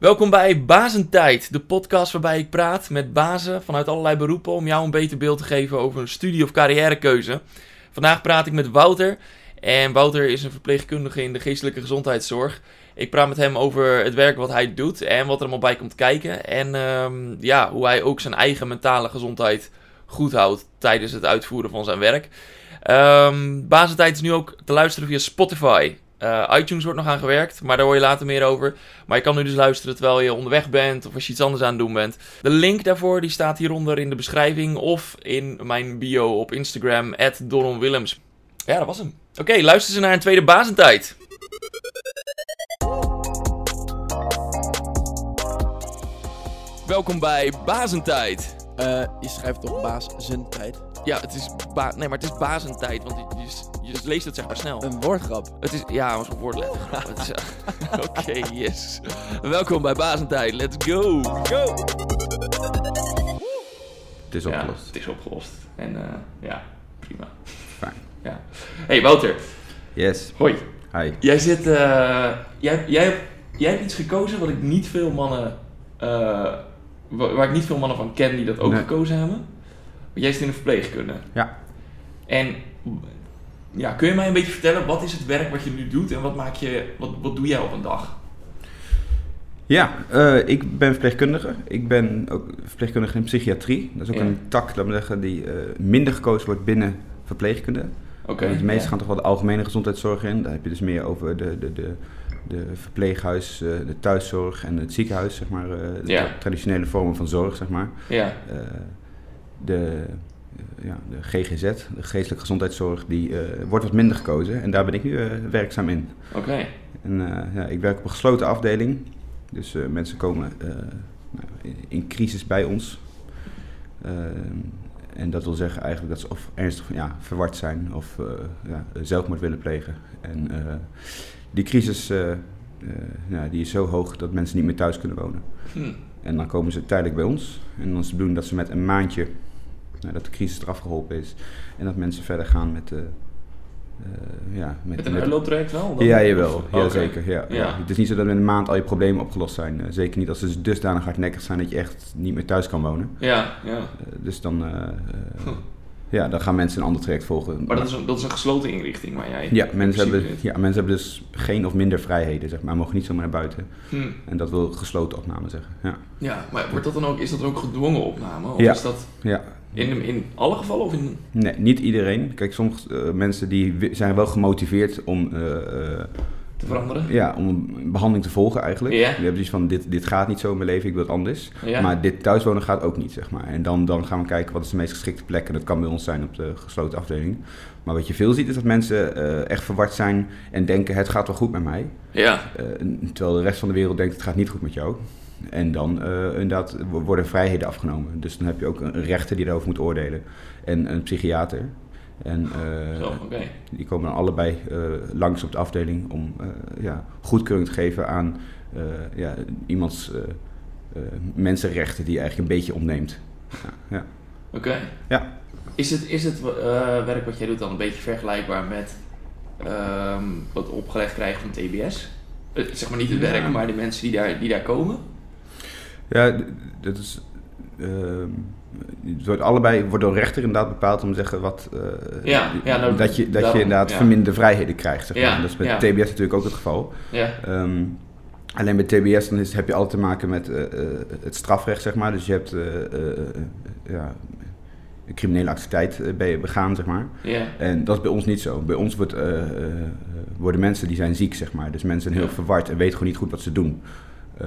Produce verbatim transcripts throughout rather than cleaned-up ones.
Welkom bij Bazentijd, de podcast waarbij ik praat met bazen vanuit allerlei beroepen om jou een beter beeld te geven over een studie- of carrièrekeuze. Vandaag praat ik met Wouter en Wouter is een verpleegkundige in de geestelijke gezondheidszorg. Ik praat met hem over het werk wat hij doet en wat er allemaal bij komt kijken en um, ja, hoe hij ook zijn eigen mentale gezondheid goed houdt tijdens het uitvoeren van zijn werk. Um, Bazentijd is nu ook te luisteren via Spotify. Uh, iTunes wordt nog aan gewerkt, maar daar hoor je later meer over. Maar je kan nu dus luisteren terwijl je onderweg bent of als je iets anders aan het doen bent. De link daarvoor die staat hieronder in de beschrijving of in mijn bio op Instagram, at Doron Willems. Ja, dat was hem. Oké, okay, luister ze naar een tweede Bazentijd. Welkom bij Bazentijd. Uh, je schrijft toch Bazentijd? Ja, het is ba- nee, maar het is Bazentijd, want je, je, je leest het zeg maar snel. Een woordgrap. Het is, ja, een woordlettergrap. uh, Oké, okay, yes. Welkom bij Bazentijd, let's go! Go! Het is opgelost. Ja, het is opgelost. En uh, ja, prima. Fijn. Ja. Hey Wouter. Yes. Hoi. Hi. Jij zit, uh, jij, jij, jij hebt iets gekozen wat ik niet veel mannen, uh, waar ik niet veel mannen van ken die dat ook nee. gekozen hebben. Jij zit in de verpleegkunde. Ja. En ja, kun je mij een beetje vertellen, wat is het werk wat je nu doet en wat, maak je, wat, wat doe jij op een dag? Ja, uh, ik ben verpleegkundige. Ik ben ook verpleegkundige in psychiatrie. Dat is ook ja. een tak, laat me zeggen, die uh, minder gekozen wordt binnen verpleegkunde. Okay, uh, de meeste ja. gaan toch wel de algemene gezondheidszorg in. Daar heb je dus meer over de, de, de, de verpleeghuis, uh, de thuiszorg en het ziekenhuis, zeg maar. Uh, de ja. traditionele vormen van zorg, zeg maar. Ja. Uh, de... Ja, de G G Z, de geestelijke gezondheidszorg, die uh, wordt wat minder gekozen en daar ben ik nu uh, werkzaam in. Oké. Okay. En uh, ja, ik werk op een gesloten afdeling, dus uh, mensen komen uh, nou, in crisis bij ons. Uh, en dat wil zeggen eigenlijk dat ze of ernstig ja, verward zijn of uh, ja, zelfmoord willen plegen. En uh, die crisis uh, uh, ja, die is zo hoog dat mensen niet meer thuis kunnen wonen. Hm. En dan komen ze tijdelijk bij ons en dan is de bedoeling dat ze met een maandje Nou, dat de crisis eraf geholpen is en dat mensen verder gaan met... Uh, uh, ja, met, met een uitlooptraject wel? Dan? Ja, jawel. Of, ja, okay. zeker. Ja, ja. Ja. Het is niet zo dat in een maand al je problemen opgelost zijn. Uh, zeker niet als ze dusdanig hardnekkig zijn dat je echt niet meer thuis kan wonen. Ja, ja. Uh, dus dan, uh, uh, ja, dan gaan mensen een ander traject volgen. Maar dat is een, dat is een gesloten inrichting waar jij... Ja, mensen hebben, ja, mensen hebben dus geen of minder vrijheden, zeg maar. Mogen niet zomaar naar buiten. Hmm. En dat wil gesloten opname zeggen. Ja, ja, maar wordt dat dan ook, is dat dan ook gedwongen opname? Of ja. is dat... Ja. In, in alle gevallen of in... Nee, niet iedereen. Kijk, sommige uh, mensen die zijn wel gemotiveerd om... Uh, uh, te veranderen? Ja, om een behandeling te volgen eigenlijk. Ja. Die hebben zoiets van, dit, dit gaat niet zo in mijn leven, ik wil het anders. Ja. Maar dit thuiswonen gaat ook niet, zeg maar. En dan, dan gaan we kijken wat is de meest geschikte plek. En dat kan bij ons zijn op de gesloten afdeling. Maar wat je veel ziet is dat mensen uh, echt verward zijn en denken, het gaat wel goed met mij. Ja. Uh, terwijl de rest van de wereld denkt, het gaat niet goed met jou. En dan uh, inderdaad worden vrijheden afgenomen. Dus dan heb je ook een rechter die daarover moet oordelen. En een psychiater. En uh, Zo, okay. die komen dan allebei uh, langs op de afdeling om uh, ja, goedkeuring te geven aan uh, ja, iemands uh, uh, mensenrechten die je eigenlijk een beetje ontneemt. Ja, ja. Oké. Okay. Ja. Is het, is het uh, werk wat jij doet dan een beetje vergelijkbaar met uh, wat opgelegd krijgen van T B S? Uh, zeg maar niet het werk, ja. maar de mensen die daar, die daar komen? Ja, dat is... Uh, het wordt allebei wordt door een rechter inderdaad bepaald om te zeggen wat... Uh, ja, ja, nou, dat je, dat daarom, je inderdaad ja. verminderde vrijheden krijgt. Zeg maar. Ja, dat is met ja. T B S natuurlijk ook het geval. Ja. Um, alleen bij T B S dan is, heb je altijd te maken met uh, uh, het strafrecht, zeg maar. Dus je hebt uh, uh, uh, ja, een criminele activiteit uh, begaan, zeg maar. Ja. En dat is bij ons niet zo. Bij ons wordt, uh, uh, worden mensen die zijn ziek, zeg maar. Dus mensen zijn heel ja. verward en weten gewoon niet goed wat ze doen. Uh,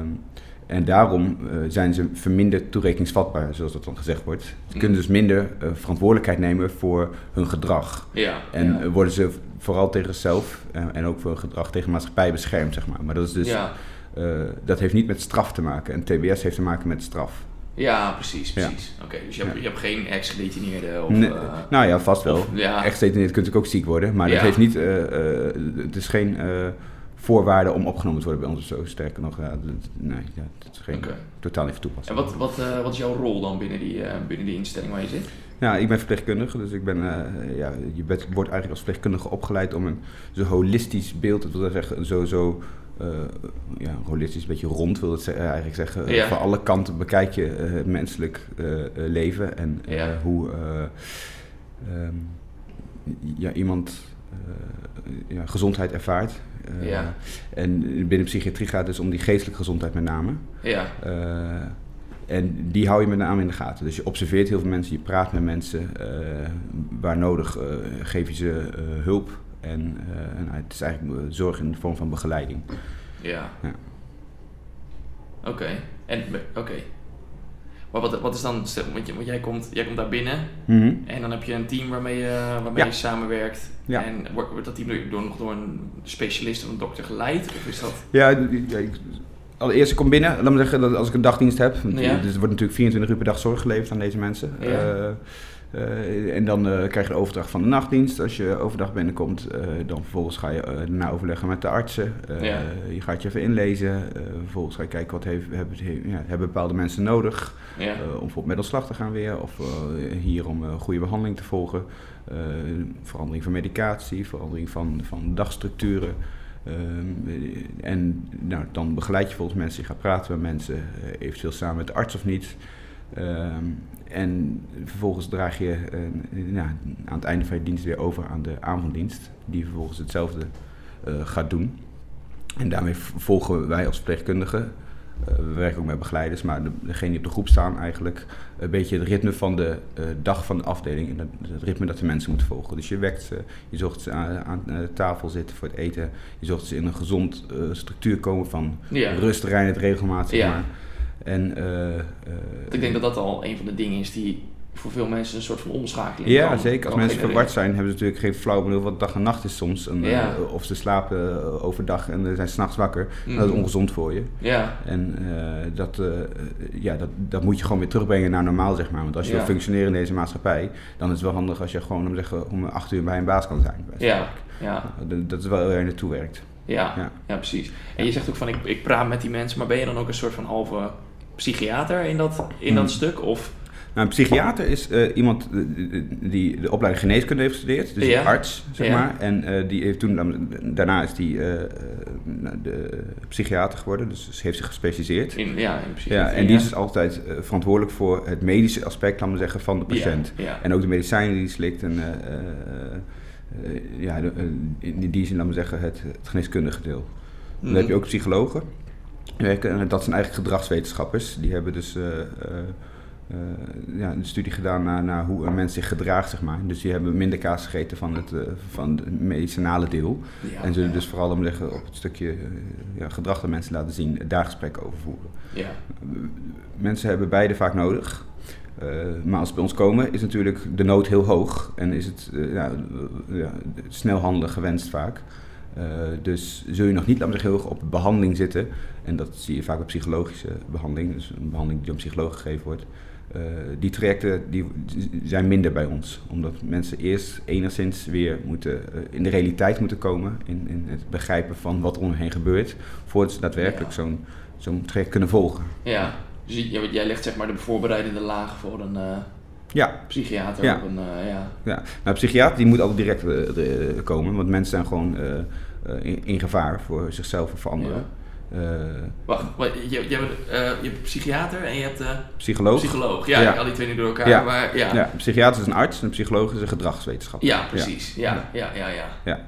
En daarom uh, zijn ze verminderd toerekeningsvatbaar, zoals dat dan gezegd wordt. Ze mm. kunnen dus minder uh, verantwoordelijkheid nemen voor hun gedrag. Ja, en ja. Uh, worden ze vooral tegen zichzelf uh, en ook voor hun gedrag tegen de maatschappij beschermd, zeg maar. Maar dat is dus, ja. uh, dat heeft niet met straf te maken. En T B S heeft te maken met straf. Ja, precies, precies. Ja. Oké, okay, dus je hebt, ja. je hebt geen ex-gedetineerde of... Nee, uh, nou ja, vast wel. Of, ja. Ex-gedetineerd kunt natuurlijk ook ziek worden, maar dat ja. heeft niet... Uh, uh, het is geen... Uh, voorwaarden om opgenomen te worden bij ons of zo. Sterker nog, ja, dat, nee, ja, dat is geen, okay. totaal niet van toepassing. En wat, wat, uh, wat is jouw rol dan binnen die, uh, binnen die instelling waar je zit? Ja, ik ben verpleegkundige, dus ik ben, uh, ja, je bent, wordt eigenlijk als verpleegkundige opgeleid om een zo holistisch beeld, dat wil zeggen, zo, zo uh, ja, holistisch, een beetje rond wil het ze- eigenlijk zeggen. Ja. Van alle kanten bekijk je uh, het menselijk uh, leven en uh, Ja. hoe uh, um, ja, iemand uh, ja, gezondheid ervaart. Uh, Ja. En binnen psychiatrie gaat het dus om die geestelijke gezondheid met name. Ja. Uh, en die hou je met name in de gaten. Dus je observeert heel veel mensen, je praat met mensen. Uh, waar nodig uh, geef je ze uh, hulp. En, uh, en het is eigenlijk uh, zorg in de vorm van begeleiding. Ja. Ja. Oké. Okay. En oké. Okay. Maar wat, wat is dan, stel, want, je, want jij, komt, jij komt daar binnen Mm-hmm. en dan heb je een team waarmee je, waarmee Ja. je samenwerkt. Ja. En wordt, wordt dat team door, door, nog door een specialist of een dokter geleid? Of is dat... Ja, ja ik, allereerst ik kom binnen. Laat me zeggen dat als ik een dagdienst heb. Want, Ja. dus er wordt natuurlijk vierentwintig uur per dag zorg geleverd aan deze mensen. Ja. Uh, uh, en dan uh, krijg je de overdracht van de nachtdienst. Als je overdag binnenkomt, uh, dan vervolgens ga je uh, daarna overleggen met de artsen. Uh, Ja. Je gaat je even inlezen. Uh, vervolgens ga je kijken wat heeft, hebben, ja, hebben bepaalde mensen nodig. Ja. Uh, om bijvoorbeeld met ontslag te gaan weer. Of uh, hier om uh, goede behandeling te volgen. Uh, verandering van medicatie, verandering van, van dagstructuren. Um, en nou, dan begeleid je volgens mensen, je gaat praten met mensen, uh, eventueel samen met de arts of niet. Um, en vervolgens draag je uh, nou, aan het einde van je dienst weer over aan de avonddienst, die vervolgens hetzelfde uh, gaat doen. En daarmee volgen wij als verpleegkundigen, uh, we werken ook met begeleiders, maar de, degene die op de groep staan eigenlijk een beetje het ritme van de uh, dag van de afdeling en het, het ritme dat de mensen moeten volgen. Dus je wekt ze, je zorgt ze aan, aan de tafel zitten voor het eten, je zorgt ze in een gezond uh, structuur komen van Ja. rust, reinheid, regelmaat, zeg Ja. maar. En, uh, uh, Ik denk dat dat al een van de dingen is die voor veel mensen een soort van omschakeling ja, kan, zeker. Als kan mensen genereren. verward zijn, hebben ze natuurlijk geen flauw benul wat dag en nacht is soms. En, Ja. uh, of ze slapen uh, overdag en uh, zijn 's nachts wakker. Mhm. Dat is ongezond voor je. Ja. En uh, dat, uh, ja, dat, dat moet je gewoon weer terugbrengen naar normaal, zeg maar. Want als je Ja. wil functioneren in deze maatschappij, dan is het wel handig als je gewoon om, zeggen, om acht uur bij een baas kan zijn. Ja. Ja. Dat, dat is wel waar je naartoe werkt. Ja. Ja. Ja, precies. En je zegt ook van ik, ik praat met die mensen, maar ben je dan ook een soort van halve psychiater in dat, in dat Mhm. stuk? Of... Nou, een psychiater is uh, iemand uh, die de opleiding geneeskunde heeft gestudeerd, dus Ja. een arts, zeg Ja. maar. En uh, die heeft toen, daarna is die uh, de psychiater geworden, dus ze heeft zich gespecialiseerd. In, ja, in principe. Ja, en die is dus altijd uh, verantwoordelijk voor het medische aspect, laten we zeggen, van de patiënt. Ja, ja. En ook de medicijnen die hij slikt en uh, uh, uh, ja, de, uh, in die zin, laten we zeggen, het, het geneeskundige deel. Dan Mhm. heb je ook psychologen. En dat zijn eigenlijk gedragswetenschappers. Die hebben dus uh, uh, uh, ja, een studie gedaan naar, naar hoe een mens zich gedraagt, zeg maar. Dus die hebben minder kaas gegeten van het, uh, van het medicinale deel. Ja, en zullen ja. dus vooral om leggen op het stukje uh, ja, gedrag dat mensen laten zien, daar gesprekken over voeren. Ja. Mensen hebben beide vaak nodig. Uh, maar als ze bij ons komen, is natuurlijk de nood heel hoog. En is het uh, ja, uh, ja, snel handelen gewenst vaak. Uh, dus zul je nog niet, laat me zeggen, heel erg op behandeling zitten. En dat zie je vaak op psychologische behandeling. Dus een behandeling die door een psycholoog gegeven wordt. Uh, die trajecten die zijn minder bij ons. Omdat mensen eerst enigszins weer moeten, uh, in de realiteit moeten komen. In, in het begrijpen van wat er om hen heen gebeurt. Voordat ze daadwerkelijk Ja. zo'n, zo'n traject kunnen volgen. Ja. Dus jij, jij legt zeg maar de voorbereidende laag voor een uh, Ja. psychiater Ja. op een... Uh, ja. Ja, nou, een psychiater die moet altijd direct uh, uh, komen, want mensen zijn gewoon uh, uh, in, in gevaar voor zichzelf of voor anderen. Ja. Uh, Wacht, maar je, je, hebt, uh, je hebt een psychiater en je hebt uh, psycholoog. psycholoog. Ja, Ja. ik haal die twee niet door elkaar, Ja. maar ja. Ja, een psychiater is een arts en een psycholoog is een gedragswetenschapper. Ja, precies. Ja, ja, ja, ja. Ja.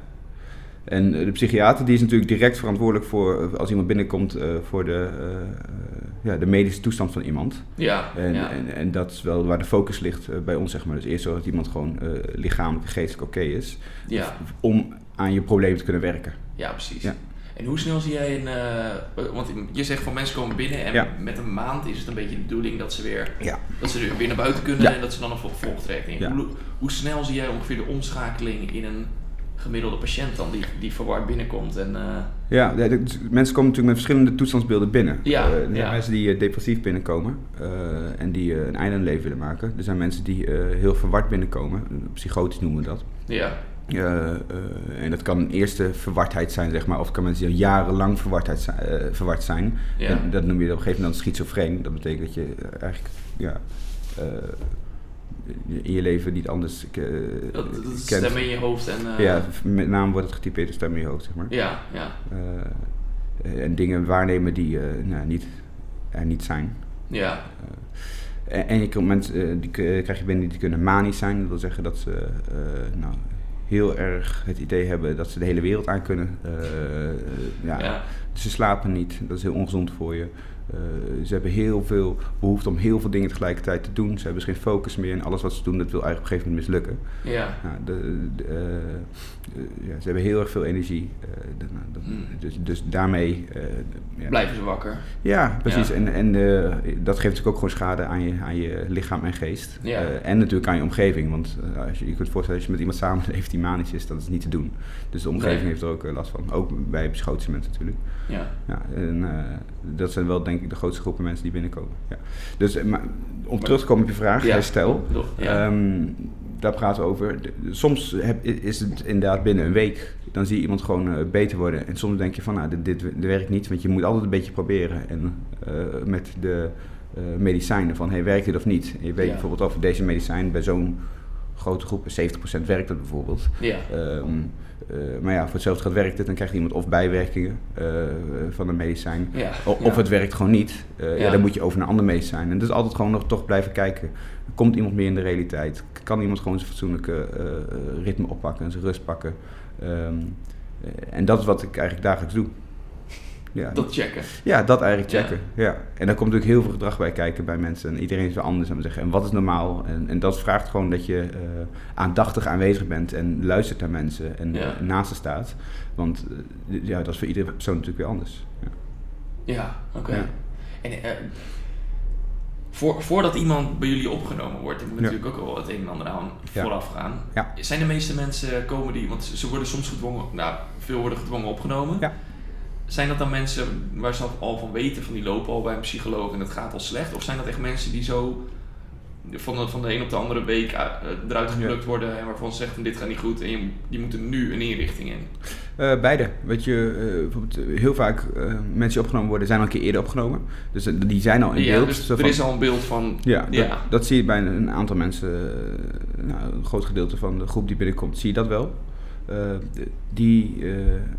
En uh, de psychiater die is natuurlijk direct verantwoordelijk voor, uh, als iemand binnenkomt, uh, voor de, uh, uh, ja, de medische toestand van iemand. Ja, En, ja. en, en dat is wel waar de focus ligt uh, bij ons, zeg maar. Dus eerst zorgen dat iemand gewoon uh, lichamelijk en geestelijk oké is, Ja. om aan je probleem te kunnen werken. Ja, precies. Ja. En hoe snel zie jij een... Uh, want je zegt van mensen komen binnen en Ja. met een maand is het een beetje de bedoeling dat ze weer, Ja. dat ze weer naar buiten kunnen Ja. en dat ze dan een vervolgtraject in. Ja. Hoe, hoe snel zie jij ongeveer de omschakeling in een gemiddelde patiënt dan die, die verward binnenkomt? En, uh, Ja, de, de, mensen komen natuurlijk met verschillende toestandsbeelden binnen. Ja, Uh, er zijn ja. mensen die uh, depressief binnenkomen uh, en die uh, een einde aan hun leven willen maken. Er zijn mensen die uh, heel verward binnenkomen, psychotisch noemen we dat. ja. Uh, uh, en dat kan een eerste verwardheid zijn, zeg maar, of het kan mensen die al jarenlang verwardheid zijn, uh, verward zijn. Ja. En dat noem je op een gegeven moment schizofreen. Dat betekent dat je uh, eigenlijk ja, uh, in je leven niet anders uh, Dat, dat is kent. stemmen in je hoofd en... Uh, Ja, met name wordt het getypeerd als stem in je hoofd, zeg maar. Ja, ja. Uh, uh, en dingen waarnemen die uh, nou, niet, er niet zijn. Ja. Uh, en, en je mensen, uh, die uh, krijg je binnen die kunnen manisch zijn. Dat wil zeggen dat ze uh, nou, heel erg het idee hebben dat ze de hele wereld aan kunnen. Uh, uh, ja. Ja. Ze slapen niet, dat is heel ongezond voor je. Uh, ze hebben heel veel behoefte om heel veel dingen tegelijkertijd te doen. Ze hebben dus geen focus meer en alles wat ze doen, dat wil eigenlijk op een gegeven moment mislukken. Ja. Nou, de, de, uh, uh, ja, ze hebben heel erg veel energie. Uh, de, nou, dat, mm. dus, dus daarmee... Uh, ja. Blijven ze wakker. Ja, precies. Ja. En, en uh, dat geeft natuurlijk ook gewoon schade aan je, aan je lichaam en geest. Ja. Uh, en natuurlijk aan je omgeving. Want uh, als je je kunt voorstellen, als je met iemand samenleeft die manisch is, dat is niet te doen. Dus de omgeving nee. heeft er ook uh, last van. Ook bij psychotische mensen natuurlijk. Ja. Ja, en uh, dat zijn wel denk ik de grootste groepen mensen die binnenkomen. Ja. Dus uh, maar, om maar, terug te komen op je vraag, ja. herstel. Ja. Um, daar praten we over. De, soms heb, is het inderdaad binnen een week. Dan zie je iemand gewoon uh, beter worden. En soms denk je van, nou, dit, dit, dit werkt niet. Want je moet altijd een beetje proberen. En uh, met de uh, medicijnen van, hey, werkt dit of niet? En je weet ja. bijvoorbeeld over deze medicijn bij zo'n grote groep, zeventig procent werkt het bijvoorbeeld. Ja. Um, uh, maar ja, voor hetzelfde gaat werkt het, dan krijgt iemand of bijwerkingen uh, van een medicijn. Ja. Of ja. het werkt gewoon niet. Uh, ja. Ja, dan moet je over naar andere medicijn. En dus altijd gewoon nog toch blijven kijken. Komt iemand meer in de realiteit? Kan iemand gewoon zijn fatsoenlijke uh, ritme oppakken en zijn rust pakken? Um, uh, en dat is wat ik eigenlijk dagelijks doe. Ja, dat checken. Ja, dat eigenlijk checken. Ja. Ja. En daar komt natuurlijk heel veel gedrag bij kijken bij mensen. En iedereen is weer anders aan het zeggen. En wat is normaal? En, en dat vraagt gewoon dat je uh, aandachtig aanwezig bent en luistert naar mensen en ja. naast ze staat. Want uh, ja, dat is voor iedere persoon natuurlijk weer anders. Ja, ja oké. Okay. Ja. En uh, voor, voordat iemand bij jullie opgenomen wordt, er moet ja. natuurlijk ook wel het een en ander aan vooraf gaan. Ja. Zijn de meeste mensen komen die, want ze worden soms gedwongen, nou, veel worden gedwongen opgenomen. Ja. Zijn dat dan mensen waar ze al van weten, van die lopen al bij een psycholoog en het gaat al slecht? Of zijn dat echt mensen die zo van de, van de een op de andere week eruit geplukt ja. worden en waarvan ze zeggen dit gaat niet goed en je, die moeten nu een inrichting in? Uh, beide. Weet je, uh, bijvoorbeeld heel vaak uh, mensen die opgenomen worden zijn al een keer eerder opgenomen. Dus uh, die zijn al in ja, beeld. Dus er van, is al een beeld van... Ja, ja. Dat, dat zie je bij een, een aantal mensen. Uh, nou, een groot gedeelte van de groep die binnenkomt, zie je dat wel. Uh, die... Uh,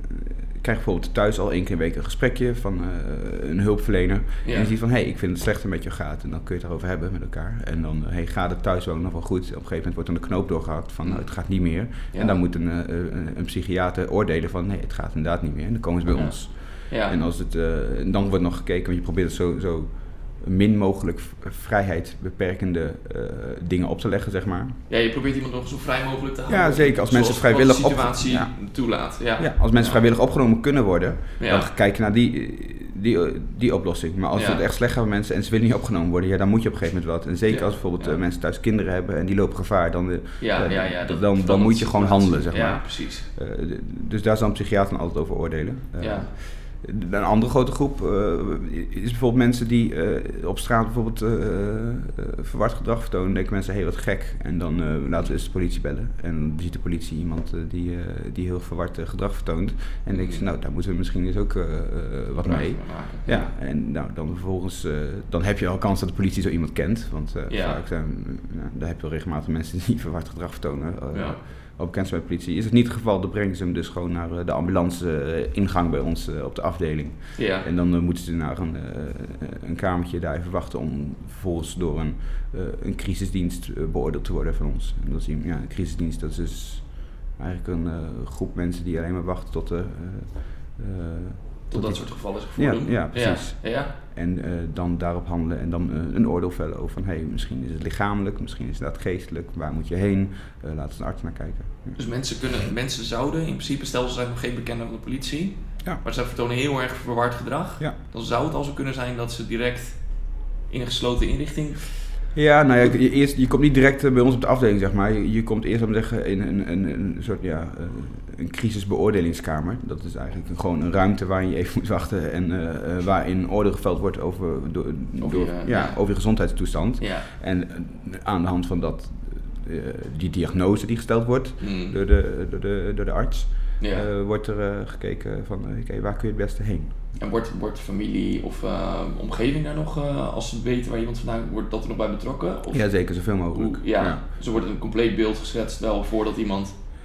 Ik krijg bijvoorbeeld thuis al één keer in de week een gesprekje van uh, een hulpverlener. Ja. En je ziet van, hé, hey, ik vind het slechter met je gaat. En dan kun je het erover hebben met elkaar. En dan, hé, hey, gaat het thuis ook nog wel goed? Op een gegeven moment wordt dan de knoop doorgehakt van, nou, het gaat niet meer. Ja. En dan moet een, een, een psychiater oordelen van, nee, het gaat inderdaad niet meer. En dan komen ze bij ja. ons. Ja. En als het, uh, dan wordt nog gekeken, want je probeert het zo... zo min mogelijk vrijheid beperkende uh, dingen op te leggen, zeg maar. Ja, je probeert iemand nog zo vrij mogelijk te houden. Ja, zeker. Als mensen vrijwillig de situatie op... ja. toelaat. Ja. Ja, als mensen ja. vrijwillig opgenomen kunnen worden, ja. dan kijk je naar die, die, die oplossing. Maar als ja. het echt slecht gaat met mensen en ze willen niet opgenomen worden, ja, dan moet je op een gegeven moment wat. En zeker ja. als bijvoorbeeld ja. uh, mensen thuis kinderen hebben en die lopen gevaar, dan, uh, ja, ja, ja, dat, dan, dan, dan moet je gewoon handelen, zeg maar. Ja, precies. Uh, dus daar zal een psychiater altijd over oordelen. Uh, ja. Een andere grote groep uh, is bijvoorbeeld mensen die uh, op straat bijvoorbeeld uh, uh, verward gedrag vertonen. Dan denken mensen, hé, hey, wat gek. En dan uh, laten we eens de politie bellen. En dan ziet de politie iemand uh, die, uh, die heel verward uh, gedrag vertoont. En dan denken ze, nou, daar moeten we misschien eens ook uh, uh, wat mee. Ja. ja, en nou, dan vervolgens, uh, dan heb je al kans dat de politie zo iemand kent. Want uh, ja. vaak zijn, uh, daar heb je wel regelmatig mensen die verward gedrag vertonen. Uh, ja. Op bekend bij de politie. Is het niet het geval, dan brengen ze hem dus gewoon naar de ambulance-ingang bij ons op de afdeling. Ja. En dan uh, moeten ze naar een, uh, een kamertje daar even wachten om vervolgens door een, uh, een crisisdienst uh, beoordeeld te worden van ons. En dat is, ja, een crisisdienst, dat is dus eigenlijk een uh, groep mensen die alleen maar wachten tot de... Uh, uh, Tot dat soort gevallen zich voordoen. Ja, ja, precies. Ja, ja. En uh, dan daarop handelen en dan uh, een oordeel vellen over van, hé, hey, misschien is het lichamelijk, misschien is het geestelijk, waar moet je heen? Uh, laat eens een arts naar kijken. Ja. Dus mensen kunnen, mensen zouden, in principe, stel ze zijn nog geen bekende van de politie, ja. maar ze vertonen heel erg verward gedrag, ja. dan zou het al zo kunnen zijn dat ze direct in een gesloten inrichting... Ja, nou ja, je, eerst, je komt niet direct bij ons op de afdeling, zeg maar. Je, je komt eerst, om te zeggen, in een, een, een soort, ja, een crisisbeoordelingskamer. Dat is eigenlijk een, gewoon een ruimte waarin je even moet wachten en uh, waarin oordeel geveld wordt over, door, over, door, je, ja, ja. over je gezondheidstoestand. Ja. En uh, aan de hand van dat, uh, die diagnose die gesteld wordt mm. door, de, door, de, door de arts, ja. uh, wordt er uh, gekeken van, uh, oké, waar kun je het beste heen? En wordt, wordt familie of uh, omgeving daar nog, uh, als ze weten waar iemand vandaan wordt, dat er nog bij betrokken? Of ja, zeker, zoveel mogelijk. Hoe, ja, ja. Dus er wordt een compleet beeld geschetst wel voordat iemand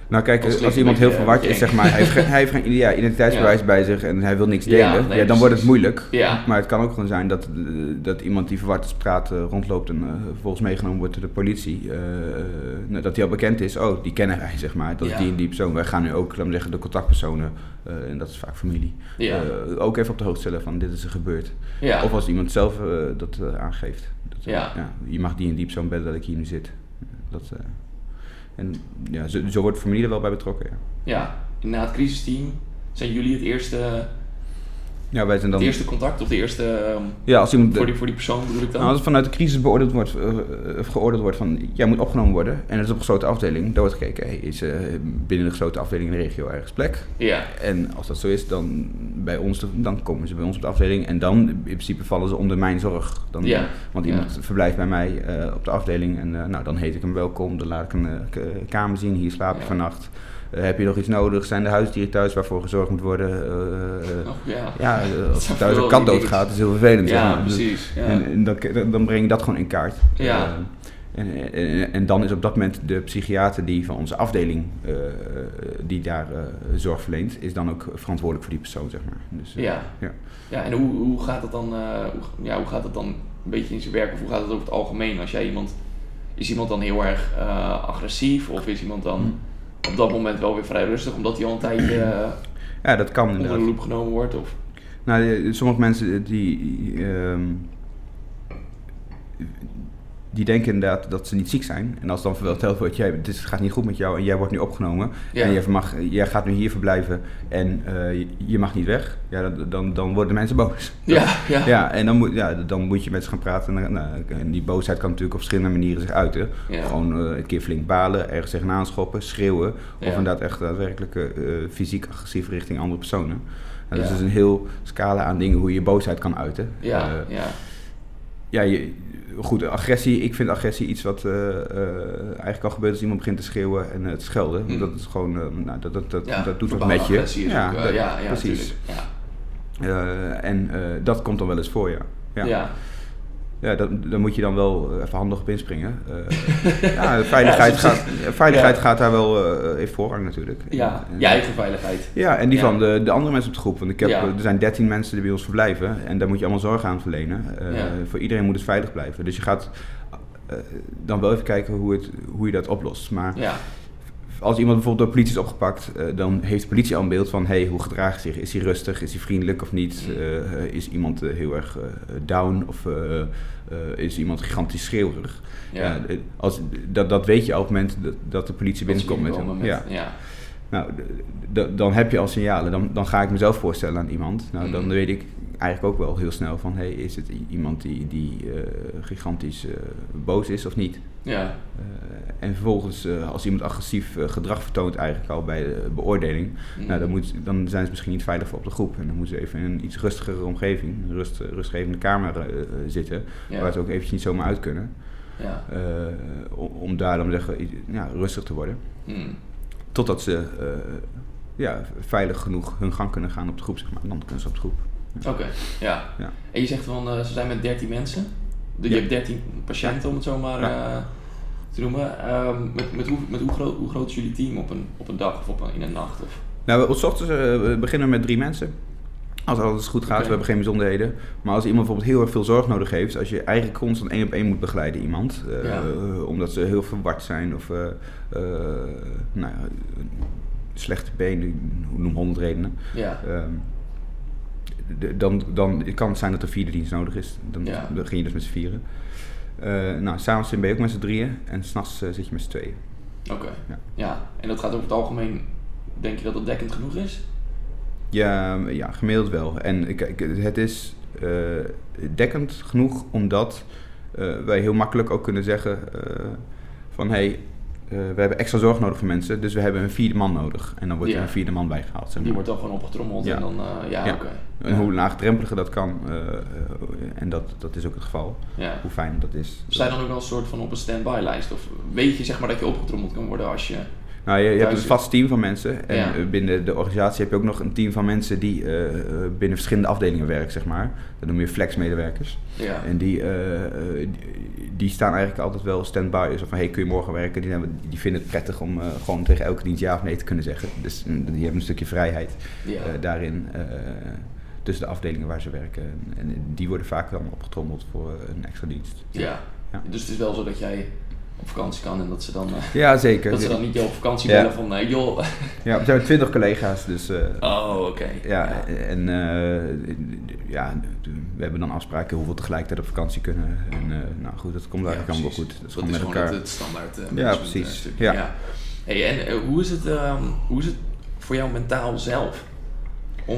Nou kijk, Als als, klinkt iemand een heel beetje, verward eh, is, zeg maar, hij heeft geen, hij heeft geen ja, identiteitsbewijs Ja. bij zich en hij wil niks Ja, delen, nee, ja, dan wordt het precies. moeilijk. Ja. Maar het kan ook gewoon zijn dat, uh, dat iemand die verward is op straat uh, rondloopt en uh, vervolgens meegenomen wordt door de politie, uh, uh, dat hij al bekend is, oh, die kennen wij, zeg maar, dat Ja. is die en die persoon. Wij gaan nu ook, laten we zeggen, de contactpersonen, uh, en dat is vaak familie, Ja. uh, ook even op de hoogte stellen van dit is er gebeurd. Ja. Of als iemand zelf uh, dat uh, aangeeft. Dat, uh, Ja. ja, je mag die en die persoon bellen dat ik hier nu zit. Dat, uh, en ja, zo, zo wordt de familie er wel bij betrokken, ja. Ja, na het crisisteam zijn jullie het eerste, Ja, wij zijn dan... het eerste contact of de eerste um, Ja, als iemand... voor, die, voor die persoon bedoel ik dan? Nou, als het vanuit de crisis beoordeeld wordt, uh, geoordeeld wordt van jij moet opgenomen worden en het is op een gesloten afdeling, dan wordt gekeken, hey, is uh, binnen de gesloten afdeling in de regio ergens plek? Ja. En als dat zo is, dan bij ons, dan komen ze bij ons op de afdeling en dan in principe vallen ze onder mijn zorg. Dan, Ja. Want Ja. iemand verblijft bij mij uh, op de afdeling en uh, nou, dan heet ik hem welkom, dan laat ik een uh, k- kamer zien, hier slaap je Ja. vannacht. Uh, heb je nog iets nodig? Zijn de huisdieren thuis waarvoor gezorgd moet worden? Uh, uh, Oh, ja. ja, uh, als zijn thuis een vooral kat die doodgaat, is heel vervelend. zeg Ja, maar. Dus- precies. Ja. En, en dan, dan breng je dat gewoon in kaart. Ja. Uh, en, en, en dan is op dat moment de psychiater die van onze afdeling uh, die daar uh, zorg verleent, is dan ook verantwoordelijk voor die persoon, zeg maar. Dus, uh, Ja. ja. Ja, en hoe, hoe gaat het dan, uh, hoe, ja, hoe gaat het dan een beetje in zijn werk, of hoe gaat het over het algemeen als jij iemand, is iemand dan heel erg uh, agressief, of is iemand dan Hmm. op dat moment wel weer vrij rustig, omdat hij al een tijdje uh, ja, dat kan onder inderdaad. de loep genomen wordt? Of? Nou, die- sommige mensen die, um, die denken inderdaad dat ze niet ziek zijn. En als dan verteld wordt, jij, het gaat niet goed met jou en jij wordt nu opgenomen. Ja. En jij, mag, jij gaat nu hier verblijven en uh, je, je mag niet weg. Ja, dan, dan, dan worden mensen boos. Ja, ja. Ja, en dan moet, ja, dan moet je met ze gaan praten. En, nou, en die boosheid kan natuurlijk op verschillende manieren zich uiten. Ja. Gewoon uh, een keer flink balen, ergens tegenaan schoppen, schreeuwen. Ja. Of inderdaad echt daadwerkelijk uh, fysiek agressief richting andere personen. Nou, dus Ja. er is een heel scala aan dingen hoe je je boosheid kan uiten. Ja, Uh, ja. ja, je, goed, agressie. Ik vind agressie iets wat uh, uh, eigenlijk al gebeurt als iemand begint te schreeuwen en uh, te schelden. Mm. Dat is gewoon, uh, nou, dat, dat, dat, Ja, dat doet wat verbale met je. agressie is ja, ook, uh, dat- ja, ja, precies. natuurlijk. Ja. Uh, en uh, dat komt dan wel eens voor, ja. Ja. Ja, Ja. ja dat, daar moet je dan wel even handig op inspringen. Uh, ja, veiligheid, Ja, gaat, veiligheid ja. gaat daar wel, uh, heeft voorrang natuurlijk. Ja, En- je eigen veiligheid. Ja, en die Ja. van de, de andere mensen op de groep. Want ik heb, Ja. er zijn dertien mensen die bij ons verblijven. En daar moet je allemaal zorg aan verlenen. Uh, Ja. Voor iedereen moet het veilig blijven. Dus je gaat uh, dan wel even kijken hoe, het, hoe je dat oplost. Maar Ja. als iemand bijvoorbeeld door de politie is opgepakt, uh, dan heeft de politie al een beeld van, hey, hoe gedraagt hij zich? Is hij rustig? Is hij vriendelijk of niet? Uh, is iemand uh, heel erg uh, down? Of uh, uh, is iemand gigantisch schreeuwerig? Ja. Uh, als, dat, dat weet je al op het moment dat, dat de politie Dat ze binnenkomt met binnenkomen hem. met- Ja. ja. Nou, d- d- dan heb je al signalen. Dan, dan ga ik mezelf voorstellen aan iemand. Nou, dan Mhm. weet ik eigenlijk ook wel heel snel van, hey, is het i- iemand die, die uh, gigantisch uh, boos is of niet? Ja. Uh, en vervolgens, uh, als iemand agressief uh, gedrag vertoont eigenlijk al bij de beoordeling, Mhm. nou, dan, moet, dan zijn ze misschien niet veilig voor op de groep. En dan moeten ze even in een iets rustigere omgeving, een rust, rustgevende kamer uh, zitten, Ja. waar ze ook eventjes niet zomaar uit kunnen. Ja. Uh, om, om daar dan zeggen, i- ja, rustig te worden. Mhm. Totdat ze uh, ja, veilig genoeg hun gang kunnen gaan op de groep, zeg maar. En dan kunnen ze op de groep. Oké, ja. Ja. En je zegt van, uh, ze zijn met dertien mensen. Dus Ja. je hebt dertien patiënten, om het zo maar Ja. uh, te noemen. Um, met met, hoe, met hoe, groot, hoe groot is jullie team op een, op een dag of op een, in een nacht? Of? Nou, we, 's ochtends uh, we beginnen met drie mensen. Als alles goed gaat, Oké. we hebben geen bijzonderheden. Maar als iemand bijvoorbeeld heel erg veel zorg nodig heeft, als je eigenlijk constant één op één moet begeleiden iemand, uh, Ja. uh, omdat ze heel verward zijn of uh, uh, nou ja, slechte benen, noem honderd redenen. Ja. Um, de, dan, dan kan het zijn dat er vierde dienst nodig is. Dan Ja. begin je dus met z'n vieren. Uh, nou, s'avonds ben je ook met z'n drieën en s'nachts uh, zit je met z'n tweeën. Oké. Ja. Ja. En dat gaat over het algemeen, denk je dat het dekkend genoeg is? Ja, ja, gemiddeld wel. En kijk, het is uh, dekkend genoeg omdat uh, wij heel makkelijk ook kunnen zeggen uh, van hé, hey, uh, we hebben extra zorg nodig voor mensen, dus we hebben een vierde man nodig. En dan wordt Ja. er een vierde man bijgehaald. Zeg maar. Die wordt dan gewoon opgetrommeld Ja. en dan, uh, ja, Ja. oké. En Ja. hoe laagdrempeliger dat kan, uh, uh, en dat, dat is ook het geval, Ja. hoe fijn dat is. Sta je dan ook wel een soort van op een stand-by lijst? Of weet je zeg maar dat je opgetrommeld kan worden als je... Nou, je, je hebt Thuis- een vast team van mensen. En Ja. eh, binnen de organisatie heb je ook nog een team van mensen die uh, binnen verschillende afdelingen werken, zeg maar. Dat noem je flex-medewerkers. Ja. En die, uh, die, die staan eigenlijk altijd wel stand-by. Zo van, hey, kun je morgen werken? Die, hebben, die vinden het prettig om uh, gewoon tegen elke dienst ja of nee te kunnen zeggen. Dus uh, die hebben een stukje vrijheid Ja. uh, daarin. Uh, tussen de afdelingen waar ze werken. En, en die worden vaak dan opgetrommeld voor uh, een extra dienst. Ja. Ja. Dus het is wel zo dat jij op vakantie kan en dat ze dan, uh, Ja, zeker. dat ze dan niet jou op vakantie Ja. bellen van, uh, joh. Ja, we zijn twintig collega's, dus... Uh, Oh, oké. Okay. Ja, Ja. en uh, ja, we hebben dan afspraken hoeveel tegelijkertijd op vakantie kunnen. En uh, nou goed, dat komt eigenlijk allemaal precies. goed. Dat is Dat gewoon is met gewoon elkaar. het, het standaard uh, Ja, management, precies. uh, stukje. Ja. Ja. Hey, en uh, hoe, is het, um, hoe is het voor jou mentaal zelf om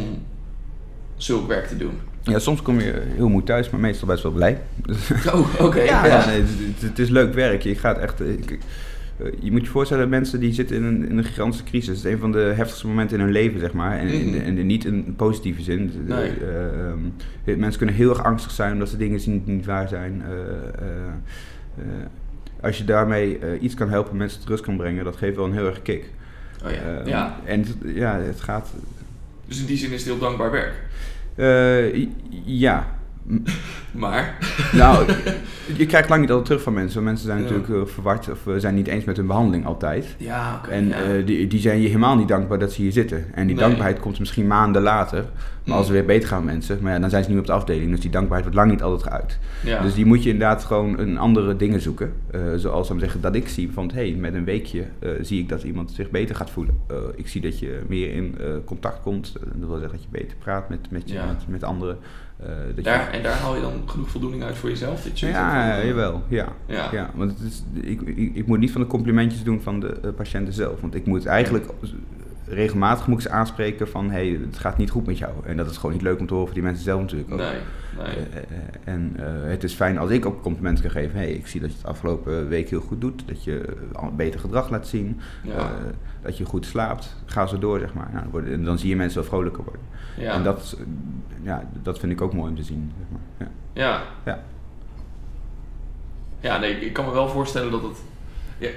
zulk werk te doen? Ja, soms kom je heel moe thuis, maar meestal best wel blij. Oh, oké. Okay. Ja, Ja. ja, nee, het, het is leuk werk. Je gaat echt... Ik, je moet je voorstellen, mensen die zitten in een, in een gigantische crisis. Het is een van de heftigste momenten in hun leven, zeg maar. En, Mm-hmm. en, en niet in positieve zin. Nee. Uh, um, mensen kunnen heel erg angstig zijn omdat ze dingen zien die niet waar zijn. Uh, uh, uh, als je daarmee uh, iets kan helpen, mensen tot rust kan brengen, dat geeft wel een heel erg kick. Oh ja. Uh, Ja. En het, ja, het gaat... Dus in die zin is het heel dankbaar werk. Uh, ja. Maar? Nou, je krijgt lang niet altijd terug van mensen. Want mensen zijn Ja. natuurlijk uh, verward of uh, zijn niet eens met hun behandeling altijd. Ja, oké. Okay, En ja. uh, die, die zijn je helemaal niet dankbaar dat ze hier zitten. En die Nee. dankbaarheid komt misschien maanden later. Maar als Mm. het weer beter gaan met mensen, maar ja, dan zijn ze niet meer op de afdeling. Dus die dankbaarheid wordt lang niet altijd geuit. Ja. Dus die moet je inderdaad gewoon een andere dingen zoeken. Uh, zoals dan zeggen dat ik zie van, hé, hey, met een weekje uh, zie ik dat iemand zich beter gaat voelen. Uh, ik zie dat je meer in uh, contact komt. Uh, dat wil zeggen dat je beter praat met, met, je, Ja. met, met anderen. Uh, dat Daar, je... En daar haal je dan genoeg voldoening uit voor jezelf? Dat je zoiets Ja, hebt van, uh, jawel. Ja. Ja. Ja, want het is, ik, ik, ik moet niet van de complimentjes doen van de uh, patiënten zelf. Want ik moet eigenlijk regelmatig moet ik ze aanspreken van, hé, hey, het gaat niet goed met jou. En dat is gewoon niet leuk om te horen voor die mensen zelf natuurlijk ook. Nee, nee. Uh, uh, en uh, het is fijn als ik ook complimenten kan geven. Hé, hey, ik zie dat je het afgelopen week heel goed doet. Dat je uh, beter gedrag laat zien. Ja. Uh, dat je goed slaapt. Ga zo door, zeg maar. Nou, dan, worden, en dan zie je mensen wel vrolijker worden. Ja. En dat, ja, dat vind ik ook mooi om te zien. Zeg maar. Ja. Ja. Ja. Ja, nee, ik kan me wel voorstellen dat het... Ja,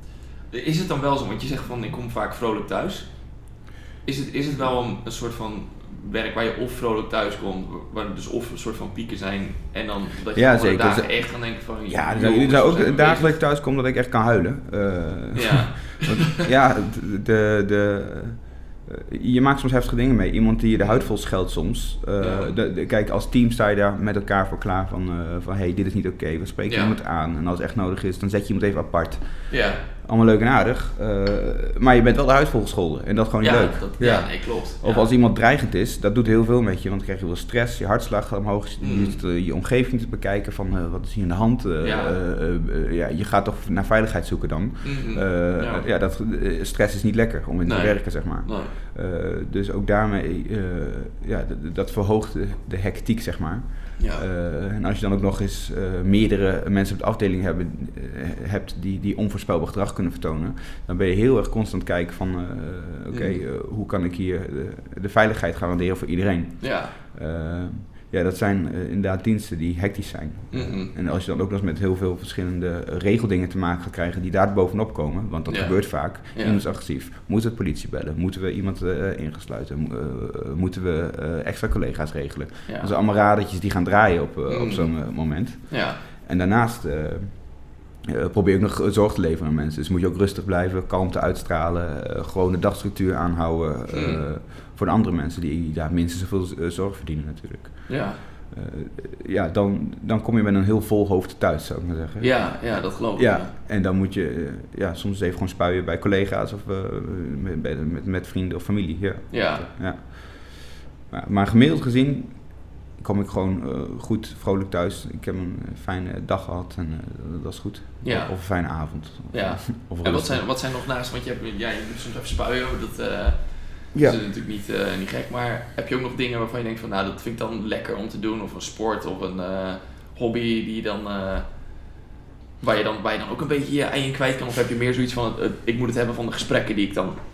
is het dan wel zo, want je zegt van ik kom vaak vrolijk thuis. Is het, is het wel een, een soort van werk waar je of vrolijk thuis komt, waar er dus of een soort van pieken zijn en dan dat je Ja, andere zeker. dagen echt gaan denken van... Ja, er joh, zijn, er zijn zo zijn we ook dagen dat bezig. ik thuis kom dat ik echt kan huilen. Uh, Ja. want, ja, de, de, de, je maakt soms heftige dingen mee. Iemand die je de huid vol scheldt soms. Uh, Ja. de, de, kijk, als team sta je daar met elkaar voor klaar van, uh, van hey, dit is niet oké. Okay. We spreken Ja. iemand aan en als het echt nodig is, dan zet je iemand even apart. Ja. Allemaal leuk en aardig. Uh, maar je bent wel de huid vol gescholden en dat is gewoon niet Ja, leuk. dat, ja, nee, klopt. Of ja. als iemand dreigend is, dat doet heel veel met je, want dan krijg je wel stress, je hartslag gaat omhoog, Mm. je zit uh, je omgeving te bekijken van uh, wat is hier aan de hand. Uh, Ja. uh, uh, uh, ja, je gaat toch naar veiligheid zoeken dan. Mhm. Uh, Ja. ja, dat, uh, stress is niet lekker om in te Nee. werken, zeg maar. Nee. Uh, dus ook daarmee, uh, ja, d- dat verhoogt de, de hectiek, zeg maar. Ja. Uh, en als je dan ook nog eens uh, meerdere mensen op de afdeling hebben, uh, hebt die, die onvoorspelbaar gedrag kunnen vertonen, dan ben je heel erg constant kijken van, uh, oké, okay, uh, hoe kan ik hier de, de veiligheid garanderen voor iedereen? Ja. Uh, ja, dat zijn uh, inderdaad diensten die hectisch zijn. Mhm. En als je dan ook nog eens met heel veel verschillende regeldingen te maken gaat krijgen die daar bovenop komen, want dat Ja. gebeurt vaak. Ja. Iemand is agressief. Moeten we de politie bellen? Moeten we iemand uh, ingesluiten? Uh, moeten we uh, extra collega's regelen? Ja. Dat zijn allemaal radertjes die gaan draaien op, uh, Mm. op zo'n uh, moment. Ja. En daarnaast uh, uh, probeer ik nog zorg te leveren aan mensen. Dus moet je ook rustig blijven, kalmte uitstralen, uh, gewoon de dagstructuur aanhouden uh, Mm. voor de andere mensen die daar minstens zoveel uh, zorg verdienen natuurlijk. Ja. Uh, ja, dan, dan kom je met een heel vol hoofd thuis, zou ik maar zeggen. Ja, ja, dat geloof ik. Ja, en dan moet je uh, ja, soms even gewoon spuien bij collega's of uh, met, met, met vrienden of familie. Ja. Ja. Ja. Maar, maar gemiddeld gezien kom ik gewoon uh, goed, vrolijk thuis. Ik heb een fijne dag gehad en uh, dat is goed. Ja. Of, of een fijne avond. Of, Ja. of En wat rustig. zijn, wat zijn nog naast, want je, hebt, ja, je moet soms even spuien, dat uh, Ja. is natuurlijk niet, uh, niet gek, maar heb je ook nog dingen waarvan je denkt van nou dat vind ik dan lekker om te doen, of een sport of een uh, hobby die je dan, uh, waar, je dan, waar je dan ook een beetje je ei in kwijt kan, of heb je meer zoiets van uh, ik moet het hebben van de gesprekken die ik dan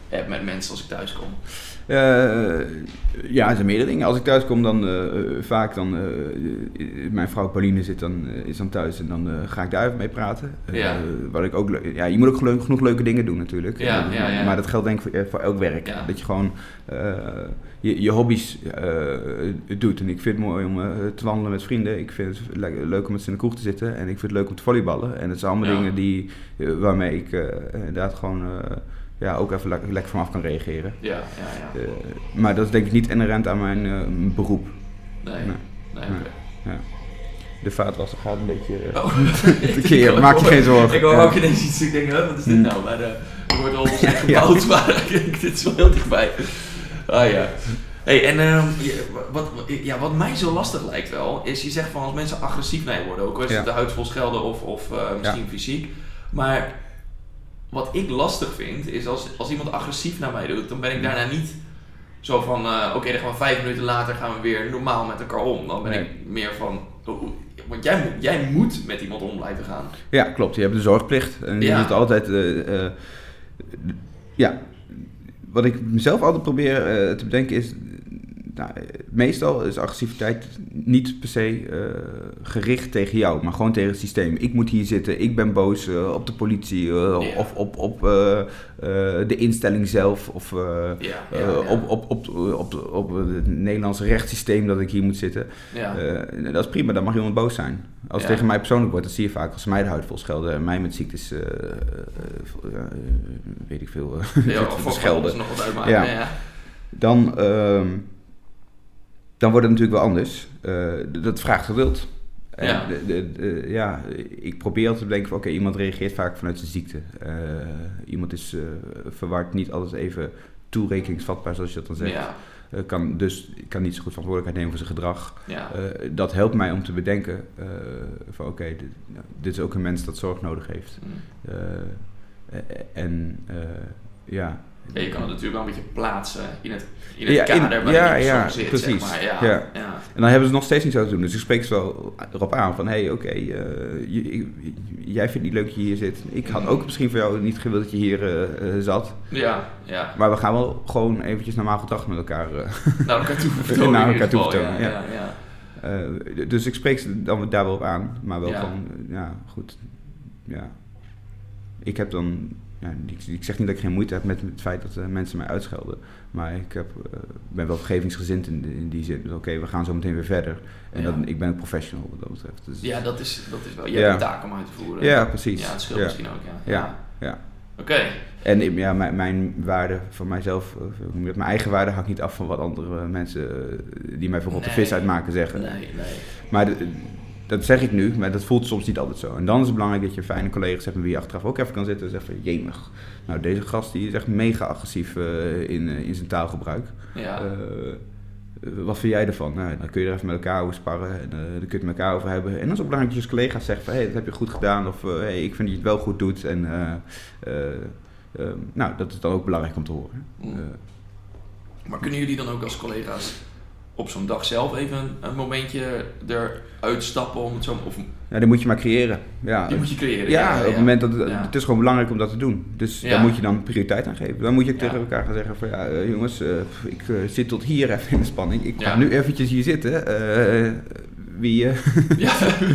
heb met mensen als ik thuis kom? Uh, ja, er zijn meerdere dingen. Als ik thuis kom, dan uh, vaak dan... Uh, mijn vrouw Pauline zit dan, uh, is dan thuis en dan uh, ga ik daar even mee praten. Uh, ja. Wat ik ook, ja, je moet ook leuk, genoeg leuke dingen doen natuurlijk. Ja, uh, ja, ja. Maar dat geldt denk ik voor, voor elk werk. Ja. Dat je gewoon uh, je, je hobby's uh, doet. En ik vind het mooi om uh, te wandelen met vrienden. Ik vind het le- leuk om met ze in de kroeg te zitten. En ik vind het leuk om te volleyballen. En dat zijn allemaal ja. dingen die, uh, waarmee ik uh, inderdaad gewoon... Uh, ja, ook even le- lekker vanaf kan reageren. Ja, ja, ja. Uh, maar dat is denk ik niet inherent aan mijn uh, beroep. Nee, nee, nee, nee. Ja. De vaatwasser gaat een beetje uh, oh. verkeerd, maak je geen zorgen. Ik hoor ja. ook ineens iets, ik denk, huh, wat is dit nou? Maar uh, er wordt al gezegd gebouwd, maar ik denk, dit is wel heel dichtbij. Ah ja. Hey, en uh, wat, ja, wat mij zo lastig lijkt wel, is je zegt van als mensen agressief naar je worden, ook al is het ja. de huid vol schelden of, of uh, misschien ja. fysiek, maar... Wat ik lastig vind, is als, als iemand agressief naar mij doet, dan ben ik daarna niet zo van, uh, oké, okay, dan gaan we vijf minuten later gaan we weer normaal met elkaar om. Dan ben nee. ik meer van, oh, want jij moet, jij moet met iemand om blijven gaan. Ja, klopt. Je hebt de zorgplicht. En je ja. moet altijd, uh, uh, ja, wat ik mezelf altijd probeer uh, te bedenken is, nou, meestal is agressiviteit niet per se uh, gericht tegen jou, maar gewoon tegen het systeem. Ik moet hier zitten, ik ben boos uh, op de politie uh, yeah. of op, op uh, uh, de instelling zelf of uh, yeah, yeah, uh, yeah. Op, op, op, op, op, op het Nederlandse rechtssysteem dat ik hier moet zitten. Yeah. Uh, dat is prima, dan mag iemand boos zijn. Als het yeah. tegen mij persoonlijk wordt, dat zie je vaak als mij de huid vol schelden en mij met ziektes, uh, uh, uh, weet ik veel, uh, ja, of schelden. Nog wat uitmaken. Ja. Ja. Dan... Uh, Dan wordt het natuurlijk wel anders. Uh, dat vraagt geduld. En ja. De, de, de, ja, ik probeer altijd te denken van oké, okay, iemand reageert vaak vanuit zijn ziekte. Uh, iemand is uh, verward, niet altijd even toerekeningsvatbaar zoals je dat dan zegt. Ja. Uh, kan dus kan niet zo goed verantwoordelijkheid nemen voor zijn gedrag. Ja. Uh, dat helpt mij om te bedenken uh, van oké, okay, dit, nou, dit is ook een mens dat zorg nodig heeft. Mm. Uh, en uh, ja... Ja, je kan het natuurlijk wel een beetje plaatsen in het, in het ja, kader in, waar ja, je ja, zit, precies. zeg maar. Ja, ja. Ja. En dan hebben ze nog steeds niet zo te doen. Dus ik spreek ze wel erop aan van, hé, hey, oké, okay, uh, jij vindt het niet leuk dat je hier zit. Ik had ook misschien voor jou niet gewild dat je hier uh, uh, zat. Ja, ja. Maar we gaan wel gewoon eventjes normaal gedrag met elkaar... Uh, naar elkaar toe vertonen. naar elkaar toe vertonen, ja. ja, ja, ja. Uh, dus ik spreek ze dan daar wel op aan. Maar wel ja. gewoon, ja, goed. Ja. Ik heb dan... Ja, ik, ik zeg niet dat ik geen moeite heb met, met het feit dat uh, mensen mij uitschelden. Maar ik heb, uh, ben wel vergevingsgezind in, in die zin. Dus oké, okay, we gaan zo meteen weer verder. En ja. dat, ik ben een professional wat dat betreft. Dus, ja, dat is, dat is wel... Je ja. hebt een taak om uit te voeren. Ja, precies. Ja, het scheelt ja. misschien ook, ja. Ja, ja. ja. Oké. Okay. En ja, mijn, mijn waarde van mijzelf, uh, mijn eigen waarde hangt niet af van wat andere mensen uh, die mij voor rotte nee. vis uitmaken zeggen. Nee, nee. Maar... De, Dat zeg ik nu, maar dat voelt soms niet altijd zo. En dan is het belangrijk dat je fijne collega's hebt met wie je achteraf ook even kan zitten en zeggen van jemig. Nou, deze gast die is echt mega agressief uh, in, uh, in zijn taalgebruik. Ja. Uh, wat vind jij ervan? Nou, dan kun je er even met elkaar over sparren en uh, dan kun je het met elkaar over hebben. En dan is het ook belangrijk dat je als collega's zegt van hé, hey, dat heb je goed gedaan of uh, hey, ik vind dat je het wel goed doet. En uh, uh, uh, nou, dat is dan ook belangrijk om te horen. Mm. Uh, maar kunnen jullie dan ook als collega's op zo'n dag zelf even een, een momentje eruit stappen om het zo... Of... Ja, die moet je maar creëren. Ja, die moet je creëren. Ja, ja, op het moment dat... Het, ja. het is gewoon belangrijk om dat te doen. Dus ja. daar moet je dan prioriteit aan geven. Dan moet je ook ja. tegen elkaar gaan zeggen van... Ja, uh, jongens, uh, ik uh, zit tot hier even in de spanning. Ik ga ja. nu eventjes hier zitten. Uh, wie, uh, ja.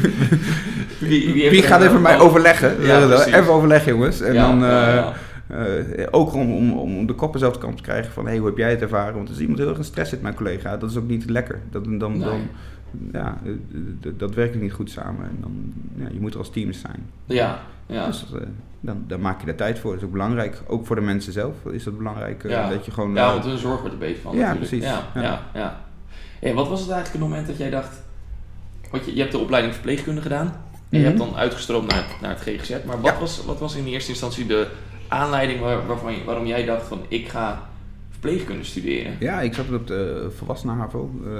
wie, wie, wie gaat even met mij overleggen? Ja, uh, even overleggen, jongens. En ja, dan... Uh, ja, ja. Uh, ook om, om, om de koppen zelf te kant te krijgen van... Hey, hoe heb jij het ervaren? Want als iemand heel erg in stress zit, mijn collega... Dat is ook niet lekker. Dat, dan, dan, nee. dan, ja, dat werkt niet goed samen. En dan, ja, je moet er als team zijn. Ja, ja. Dus uh, dan, dan maak je daar tijd voor. Dat is ook belangrijk. Ook voor de mensen zelf is dat belangrijk. Uh, ja. dat je gewoon, ja, want hun zorg wordt er beter van. Ja, natuurlijk. precies. Ja, ja. Ja. Ja. Hey, wat was het eigenlijk het moment dat jij dacht... Want je, je hebt de opleiding verpleegkunde gedaan. En mm-hmm. je hebt dan uitgestroomd naar, naar het G G Z. Maar wat, ja. was, wat was in eerste instantie de aanleiding waar, waarvan je, waarom jij dacht van... Ik ga verpleegkunde studeren? Ja, ik zat op de volwassenen H A V O. Uh,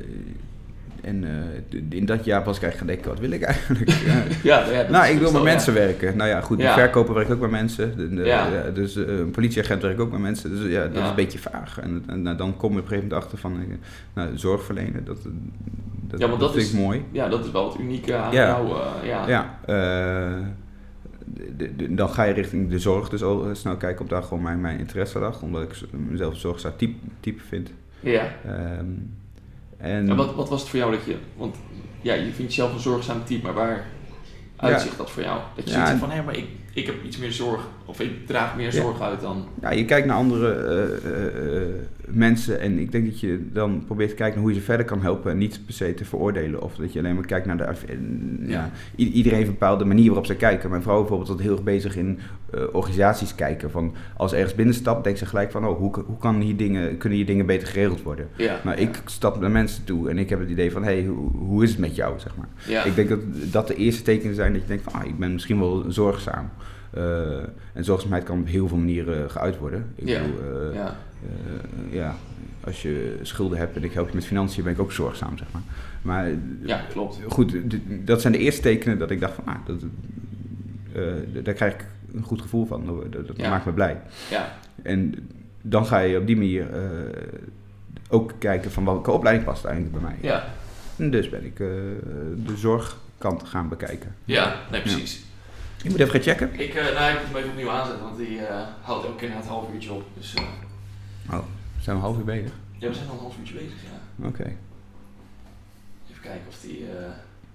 En uh, in dat jaar pas krijg ik gaan denken, wat wil ik eigenlijk? ja, ja, ja, nou, ik wil met ja. mensen werken. Nou ja, goed, de ja. verkoper werkt ook met mensen. De, de, ja. ja, dus uh, een politieagent werkt ook met mensen. Dus ja, dat ja. is een beetje vaag. En, en uh, dan kom je op een gegeven moment achter van uh, nou, zorg verlenen. Dat, dat, ja, want dat dat vind is, ik mooi. Ja, dat is wel het unieke aan ja. jou. Uh, ja, ja uh, de, de, dan ga je richting de zorg dus al snel kijken op daar gewoon mijn, mijn interesse lag. Omdat ik mezelf een zorgzaam type, type vind. Ja. Um, en en wat, wat was het voor jou dat je... Want ja, je vindt jezelf een zorgzaam type, maar waar uitzicht ja. dat voor jou? Dat je ja. ziet van, hé, hey, maar ik, ik heb iets meer zorg. Of ik draag meer zorg ja. uit dan... Ja, je kijkt naar andere uh, uh, mensen en ik denk dat je dan probeert te kijken naar hoe je ze verder kan helpen en niet per se te veroordelen. Of dat je alleen maar kijkt naar de... Uh, ja, iedereen heeft een bepaalde manier waarop ze kijken. Mijn vrouw bijvoorbeeld is heel erg bezig in uh, organisaties kijken. Van, als ze ergens binnenstapt, denkt ze gelijk van, oh, hoe, hoe kan hier dingen, kunnen hier dingen beter geregeld worden? Ja, nou, ja. ik stap naar mensen toe en ik heb het idee van, hé, hey, hoe, hoe is het met jou, zeg maar. Ja. Ik denk dat dat de eerste tekenen zijn dat je denkt van, ah, ik ben misschien wel zorgzaam. Uh, en zorgzaamheid kan op heel veel manieren geuit worden. Ik ja. bedoel, uh, ja. Uh, ja, als je schulden hebt en ik help je met financiën, ben ik ook zorgzaam, zeg maar. Maar ja, klopt. Goed, d- dat zijn de eerste tekenen dat ik dacht van, ah, dat, uh, daar krijg ik een goed gevoel van. Dat, dat ja. maakt me blij. Ja. En dan ga je op die manier uh, ook kijken van welke opleiding past eigenlijk bij mij. Ja. En dus ben ik uh, de zorgkant gaan bekijken. Ja, nee, precies. Ja. Je moet even gaan checken. Ik, uh, nou, ik moet hem even opnieuw aanzetten, want die uh, houdt elke keer na het half uurtje op. Dus, uh... Oh, zijn we een half uur bezig? Ja, we zijn al een half uurtje bezig, ja. Oké. Okay. Even kijken of die... Uh...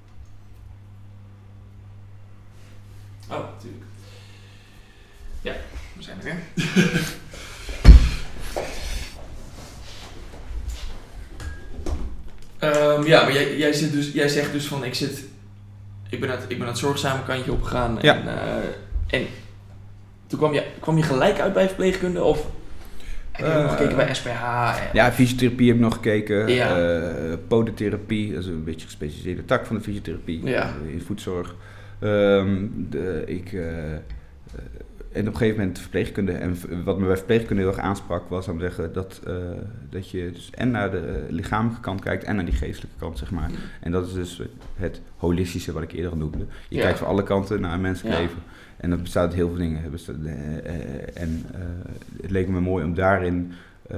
Oh, natuurlijk. Ja, we zijn er weer. um, ja, maar jij, jij, zit dus, jij zegt dus van, ik zit... Ik ben, het, ik ben het zorgzame kantje opgegaan en, ja. uh, en toen kwam je, kwam je gelijk uit bij verpleegkunde of heb je uh, nog gekeken bij S P H? En... Ja, fysiotherapie heb ik nog gekeken, ja. uh, podotherapie, dat is een beetje een gespecialiseerde tak van de fysiotherapie, ja. uh, in voedzorg. Um, de, ik, uh, uh, en op een gegeven moment verpleegkunde en wat me bij verpleegkunde heel erg aansprak was om te zeggen dat, uh, dat je dus en naar de lichamelijke kant kijkt en naar die geestelijke kant, zeg maar. Mm. En dat is dus het holistische wat ik eerder al noemde. Je ja. kijkt van alle kanten naar een menselijk ja. leven. En dat bestaat uit heel veel dingen. Bestaat, uh, uh, en uh, het leek me mooi om daarin uh,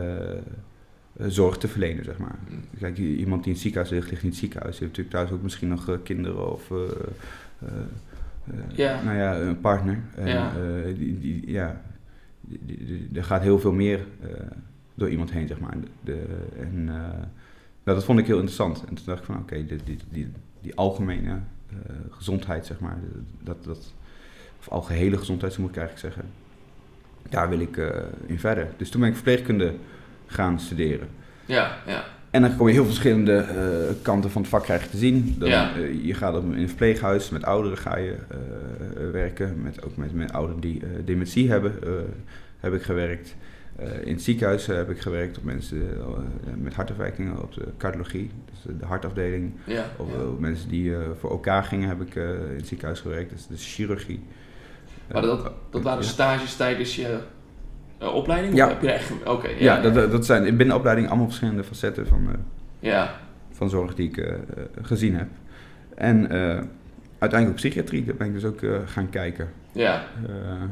uh, zorg te verlenen, zeg maar. Mm. Kijk, iemand die in het ziekenhuis ligt, ligt in het ziekenhuis. Die heeft natuurlijk thuis ook misschien nog uh, kinderen of... Uh, uh, Uh, ja. Nou ja, een partner. En, ja. Uh, die, die, ja, die, die, die, er gaat heel veel meer uh, door iemand heen, zeg maar. De, en uh, nou, dat vond ik heel interessant. En toen dacht ik van, oké, okay, die, die, die, die algemene uh, gezondheid, zeg maar, dat, dat, of algehele gezondheid, zo moet ik eigenlijk zeggen, daar wil ik uh, in verder. Dus toen ben ik verpleegkunde gaan studeren. Ja, ja. En dan kom je heel verschillende uh, kanten van het vak krijg je te zien. Dan, ja. uh, je gaat op, in een verpleeghuis, met ouderen ga je uh, werken. Met, ook met, met ouderen die uh, dementie hebben, uh, heb ik gewerkt. Uh, in het ziekenhuis uh, heb ik gewerkt op mensen uh, met hartafwijkingen, op de cardiologie, dus de hartafdeling. Ja, op, ja. op mensen die uh, voor elkaar gingen heb ik uh, in het ziekenhuis gewerkt, dus de chirurgie. Maar dat, dat waren uh, stages tijdens je... Uh, opleiding? Ja. Heb je echt... Oké. Okay, ja, ja, dat, ja. dat zijn binnen de opleiding allemaal verschillende facetten van, uh, ja. van zorg die ik uh, gezien heb. En uh, uiteindelijk op psychiatrie, daar ben ik dus ook uh, gaan kijken. Ja. Uh,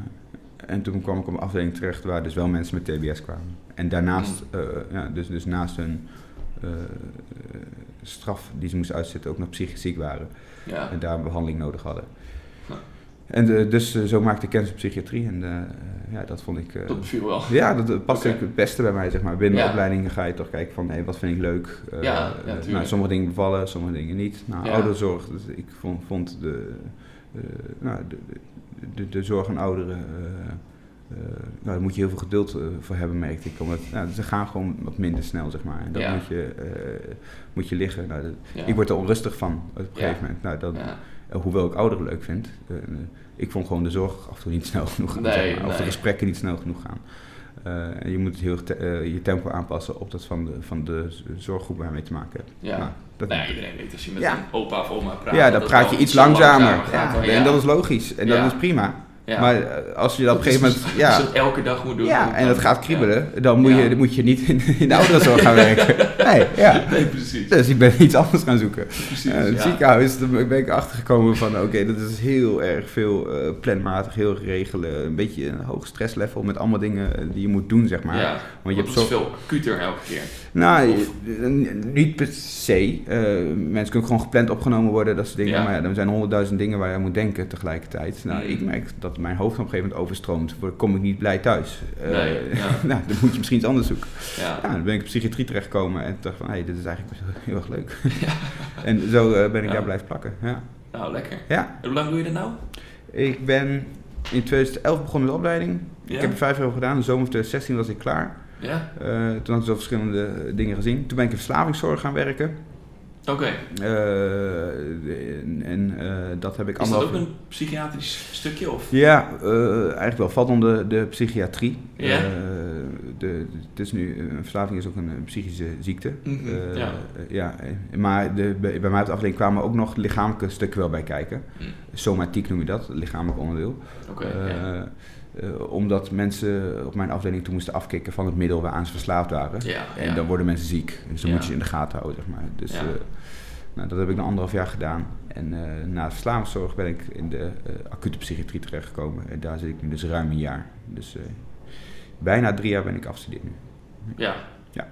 en toen kwam ik op een afdeling terecht waar dus wel mensen met T B S kwamen. En daarnaast, mm. uh, ja, dus, dus naast hun uh, straf die ze moesten uitzitten, ook nog psychisch ziek waren. Ja. En daar een behandeling nodig hadden. Ja. En uh, dus uh, zo maakte ik kennis op psychiatrie en uh, ja, dat vond ik... Uh, dat beviel wel. Ja, dat, dat past okay. het beste bij mij, zeg maar. Binnen ja. de opleiding ga je toch kijken van, hé, hey, wat vind ik leuk? Uh, ja, ja, uh, nou, sommige dingen bevallen, sommige dingen niet. Nou, ja. ouderzorg, dus ik vond, vond de, uh, nou, de, de, de zorg aan ouderen... Uh, uh, nou, daar moet je heel veel geduld uh, voor hebben, merkte ik. Omdat, nou, ze gaan gewoon wat minder snel, zeg maar. En dan ja. moet, je, uh, moet je liggen. Nou, dat, ja. Ik word er onrustig van op een gegeven ja. moment. Nou, dat, ja. uh, hoewel ik ouderen leuk vind... Uh, ik vond gewoon de zorg af en toe niet snel genoeg gaan. Nee, zeg maar, of nee. de gesprekken niet snel genoeg gaan. Uh, en je moet heel te, uh, je tempo aanpassen op dat van de, van de zorggroep waar je mee te maken hebt. Ja. Nou, dat nee, iedereen weet als je met ja. een opa of oma praat. Ja, dan dat praat je iets langzamer. langzamer gaat, ja, ja. En dat is logisch. En ja. dat is prima. Ja. Maar als je dat op een gegeven moment... Ja, als je dat elke dag moet doen. Ja, dan, en dat gaat kriebelen. Ja. Dan, moet ja. je, dan moet je niet in, in de ouderenzorg gaan werken. Nee, ja. Nee, precies. Dus ik ben iets anders gaan zoeken. Precies, Uh, het ja. ziekenhuis, daar ben ik achtergekomen van, oké, okay, dat is heel erg veel uh, planmatig, heel regelen. Een beetje een hoog stresslevel met allemaal dingen die je moet doen, zeg maar. Ja, want je dat hebt is zo... veel acuter elke keer. Nou, Of... niet per se. Uh, mensen kunnen gewoon gepland opgenomen worden, dat soort dingen. Ja. Maar ja, er zijn honderdduizend dingen waar je aan moet denken tegelijkertijd. Nou, Mm. ik merk dat mijn hoofd op een gegeven moment overstroomt. Dan kom ik niet blij thuis. Uh, Nee, ja. nou, dan moet je misschien iets anders zoeken. Ja. Ja, dan ben ik op psychiatrie terechtgekomen en dacht van, hé, hey, dit is eigenlijk heel erg leuk. Ja. En zo uh, ben ik Ja. daar blijven plakken. Ja. Nou, lekker. Ja. En hoe lang doe je dat nou? Ik ben in twintig elf begonnen met de opleiding. Ja. Ik heb er vijf jaar over gedaan. In de zomer van twintig zestien was ik klaar. Ja? Uh, toen had ik zo verschillende dingen gezien. Toen ben ik in verslavingszorg gaan werken. Oké. Okay. Uh, en en uh, dat heb ik Is anderhalf... dat ook een psychiatrisch stukje? Of? Ja, uh, eigenlijk wel. Valt onder de psychiatrie. Ja? Uh, de, het is nu, een verslaving is ook een, een psychische ziekte. Mm-hmm. Uh, ja. Uh, ja. Maar de, bij, bij mij op de afdeling kwamen ook nog lichamelijke stukken wel bij kijken. Mm. Somatiek noem je dat, het lichamelijk onderdeel. Oké. Okay, uh, ja. Uh, omdat mensen op mijn afdeling toen moesten afkicken van het middel waaraan ze verslaafd waren. Ja, en ja. dan worden mensen ziek. Dus dan ja. moet je in de gaten houden, zeg maar. Dus ja. uh, nou, dat heb ik na anderhalf jaar gedaan. En uh, na de verslavingszorg ben ik in de uh, acute psychiatrie terechtgekomen. En daar zit ik nu dus ruim een jaar. Dus uh, bijna drie jaar ben ik afgestudeerd nu. Ja. Ja.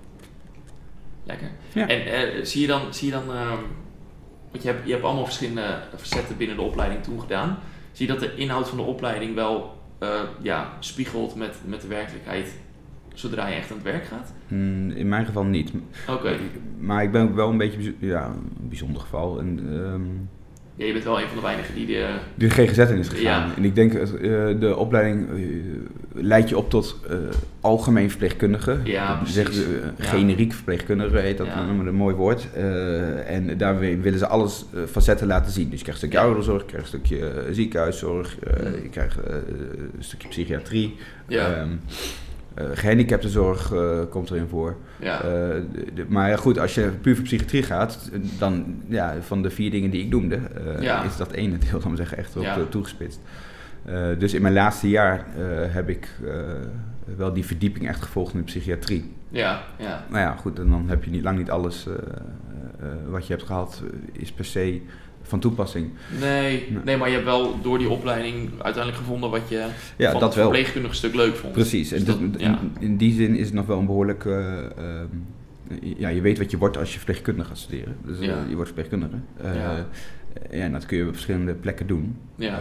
Lekker. Ja. En uh, zie je dan... Zie je dan uh, want je hebt, je hebt allemaal verschillende facetten binnen de opleiding toen gedaan. Zie je dat de inhoud van de opleiding wel... Uh, ja, spiegelt met, met de werkelijkheid zodra je echt aan het werk gaat? Mm, in mijn geval niet. Oké. Okay. Maar ik ben ook wel een beetje ja, een bijzonder geval. En, um, ja, je bent wel een van de weinigen die de... Die de G G Z in is gegaan. Ja. En ik denk, uh, de opleiding uh, leidt je op tot uh, algemeen verpleegkundige. Ja, precies. Zeg, uh, ja. Generiek verpleegkundige heet dat, ja. Een mooi woord. Uh, en daar willen ze alles uh, facetten laten zien. Dus je krijgt een stukje ouderenzorg, je krijgt een stukje uh, ziekenhuiszorg, uh, mm. je krijgt uh, een stukje psychiatrie. Ja. Um, Uh, gehandicaptenzorg uh, komt erin voor. Ja. Uh, de, de, maar ja, goed, als je puur voor psychiatrie gaat, dan ja, van de vier dingen die ik noemde, uh, ja. is dat ene deel dan zeggen echt op ja. toegespitst. Uh, dus in mijn laatste jaar uh, heb ik uh, wel die verdieping echt gevolgd in de psychiatrie. Ja, ja. Nou ja, goed, en dan heb je niet, lang niet alles uh, uh, wat je hebt gehad, uh, is per se van toepassing. Nee, nee, nee, maar je hebt wel door die opleiding uiteindelijk gevonden wat je ja, van dat het verpleegkundige stuk leuk vond. Precies, en dus dat, dat, ja. in, in die zin is het nog wel een behoorlijk... Uh, uh, ja, je weet wat je wordt als je verpleegkundige gaat studeren. Dus uh, ja. je wordt verpleegkundige. Uh, ja. ja, en dat kun je op verschillende plekken doen. Ja.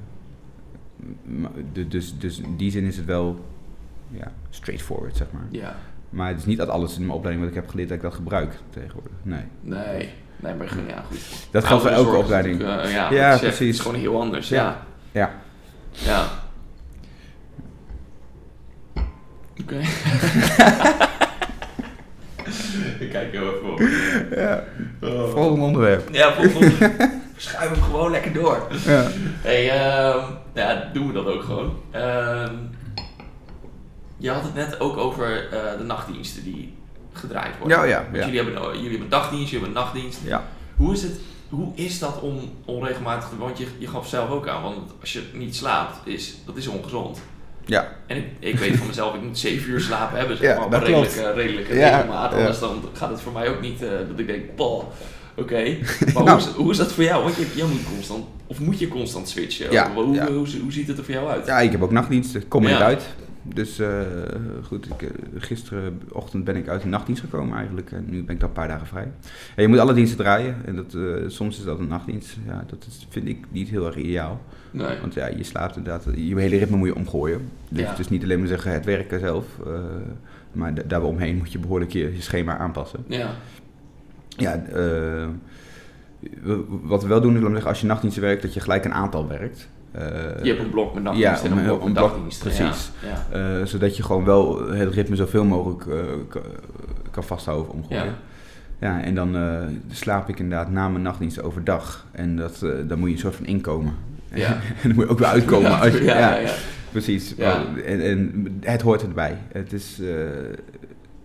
Uh, dus, dus in die zin is het wel ja, straightforward, zeg maar. Ja. Maar het is niet dat alles in mijn opleiding wat ik heb geleerd dat ik dat gebruik tegenwoordig. Nee. Nee. Nee, maar ja, goed. Dat geldt voor elke opleiding. Uh, ja, ja zeg, precies. Het is gewoon heel anders, ja. Ja. Ja. ja. Oké. Okay. Ik kijk heel even op. Ja. Oh. Volgende onderwerp. Ja, volgende onderwerp. Schuif hem gewoon lekker door. Ja. Hey, uh, ja, doen we dat ook gewoon. Uh, je had het net ook over uh, de nachtdiensten die gedraaid worden. Ja, ja. Want ja. jullie, hebben, jullie hebben een dagdienst, jullie hebben een nachtdienst. Ja. Hoe is het, hoe is dat om onregelmatig, want je, je gaf zelf ook aan, want als je niet slaapt, is, dat is ongezond. Ja. En ik, ik weet van mezelf, ik moet zeven uur slapen hebben, zeg ja, maar, dat op redelijke, uh, redelijke ja, regelmaat. ja. Anders dan gaat het voor mij ook niet, uh, dat ik denk, poh, oké. Okay. Maar nou. hoe, is, hoe is dat voor jou? Want je, jij moet constant, of moet je constant switchen? Ja, hoe, ja. Hoe, hoe, hoe ziet het er voor jou uit? Ja, ik heb ook nachtdiensten, kom er ja. niet uit. Dus uh, goed, ik, uh, gisterenochtend ben ik uit de nachtdienst gekomen eigenlijk. En nu ben ik dan een paar dagen vrij. En je moet alle diensten draaien. En dat, uh, soms is dat een nachtdienst. Ja, dat is, vind ik niet heel erg ideaal. Nee. Want ja, je slaapt inderdaad, je hele ritme moet je omgooien. Dus ja. het is niet alleen maar zeggen het werken zelf. Uh, maar da- daaromheen moet je behoorlijk je, je schema aanpassen. Ja. Ja, uh, wat we wel doen is om zeggen, als je nachtdiensten werkt, dat je gelijk een aantal werkt. Uh, je hebt een blok met nachtdienst ja, en een blok met blok, dagdienst. Precies. Ja, ja. Uh, zodat je gewoon wel het ritme zoveel mogelijk uh, k- kan vasthouden of omgooien. Ja. ja, en dan uh, slaap ik inderdaad na mijn nachtdienst overdag. En dat, uh, dan moet je een soort van inkomen. Ja. en dan moet je ook weer uitkomen. Ja, als je, ja, ja, ja, ja. Precies. Ja. En, en het hoort erbij. Het is... Uh,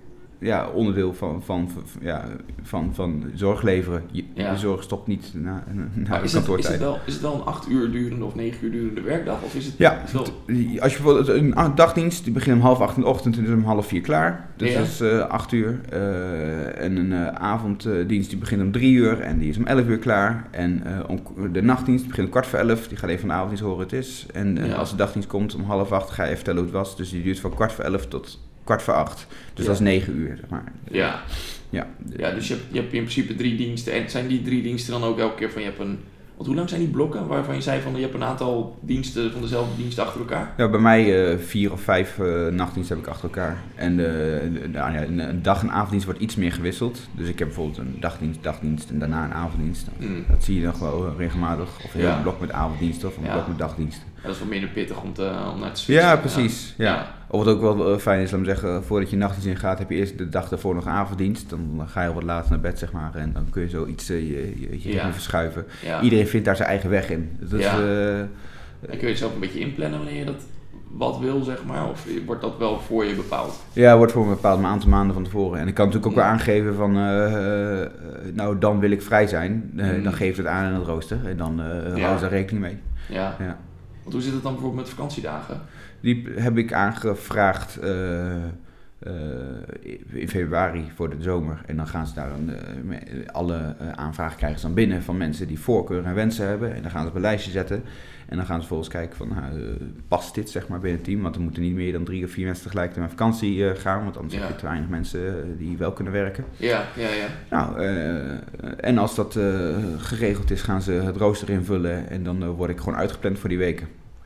ja, onderdeel van, van, van, ja, van, van zorg leveren. Je, Ja. De zorg stopt niet na, na Maar de is, het, is, kantoortijd. het wel, is het wel een acht uur durende of negen uur durende werkdag? Of is het, Ja, is het wel... als je bijvoorbeeld een dagdienst, die begint om half acht in de ochtend en is om half vier klaar. Dus Ja. dat is uh, acht uur. Uh, en een uh, avonddienst die begint om drie uur en die is om elf uur klaar. En uh, om, de nachtdienst begint om kwart voor elf, die gaat even van de avonddienst horen het is. En uh, Ja. als de dagdienst komt om half acht, ga je even vertellen hoe het was. Dus die duurt van kwart voor elf tot kwart voor acht. Dus Ja. dat is negen uur, zeg maar. Ja. Ja, Ja, dus je hebt, je hebt in principe drie diensten. En zijn die drie diensten dan ook elke keer van je hebt een... Want hoe lang zijn die blokken waarvan je zei van je hebt een aantal diensten van dezelfde dienst achter elkaar? Ja, bij mij uh, vier of vijf uh, nachtdiensten heb ik achter elkaar. En de, de, de, nou ja, een dag- en avonddienst wordt iets meer gewisseld. Dus ik heb bijvoorbeeld een dagdienst, dagdienst en daarna een avonddienst. Mm. Dat zie je nog wel uh, regelmatig. Of een Ja. heel blok met avonddiensten of een Ja. blok met dagdiensten. Ja, dat is wat minder pittig om, te, om naar te switchen. Ja, precies. Ja. Ja. Of wat ook wel uh, fijn is, laat me zeggen, voordat je nachtdienst ingaat, heb je eerst de dag daarvoor nog avonddienst. Dan, dan ga je wat later naar bed, zeg maar. En dan kun je zoiets uh, je, je, je Ja. verschuiven. Ja. Iedereen vindt daar zijn eigen weg in. Dat is, Ja. uh, En kun je het zelf een beetje inplannen wanneer je dat wat wil, zeg maar? Of wordt dat wel voor je bepaald? Ja, wordt voor een bepaald aantal maanden van tevoren. En ik kan natuurlijk ook Ja. wel aangeven van, uh, uh, nou dan wil ik vrij zijn. Uh, Mm. Dan geef het aan in het rooster en dan uh, Ja. houden ze daar rekening mee. Ja. Ja. Want hoe zit het dan bijvoorbeeld met vakantiedagen? Die heb ik aangevraagd uh, uh, in februari voor de zomer. En dan gaan ze daar een, uh, alle uh, aanvragen krijgen ze dan binnen van mensen die voorkeur en wensen hebben. En dan gaan ze op een lijstje zetten. En dan gaan ze vervolgens kijken van, nou, uh, past dit zeg maar binnen het team? Want er moeten niet meer dan drie of vier mensen tegelijkertijd met vakantie uh, gaan. Want anders Ja. heb je te weinig mensen uh, die wel kunnen werken. Ja, ja, ja. Nou, uh, en als dat uh, geregeld is, gaan ze het rooster invullen. En dan uh, word ik gewoon uitgepland voor die weken.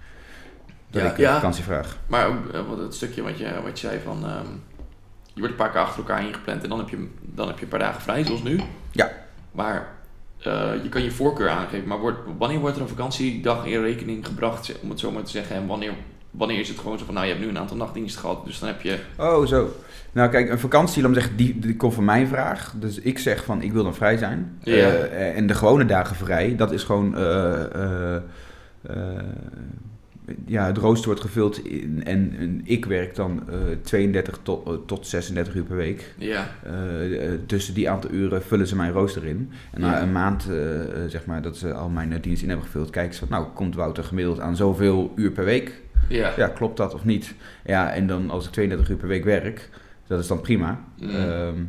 Dat Ja, ik uh, ja. vakantie vraag. Maar ook uh, wat het stukje wat je, wat je zei van... Um, je wordt een paar keer achter elkaar ingepland en dan heb je, dan heb je een paar dagen vrij, zoals nu. Ja. Maar uh, je kan je voorkeur aangeven. Maar wordt, wanneer wordt er een vakantiedag in rekening gebracht, om het zo maar te zeggen? En wanneer, wanneer is het gewoon zo van, nou, je hebt nu een aantal nachtdiensten gehad, dus dan heb je... Oh, zo. Nou, kijk, een vakantie, laat me zeggen, die, die komt van mijn vraag. Dus ik zeg van, ik wil dan vrij zijn. Ja. Uh, en de gewone dagen vrij, dat is gewoon... Uh, uh, uh, ja, het rooster wordt gevuld in, en, en ik werk dan uh, tweeëndertig tot, uh, tot zesendertig uur per week. Ja. Uh, tussen die aantal uren vullen ze mijn rooster in. En na Ja. een maand, uh, zeg maar, dat ze al mijn uh, dienst in hebben gevuld, kijken ze van, nou, komt Wouter gemiddeld aan zoveel uur per week? Ja. Ja, klopt dat of niet? Ja, en dan als ik tweeëndertig uur per week werk, dat is dan prima. Mm. Um,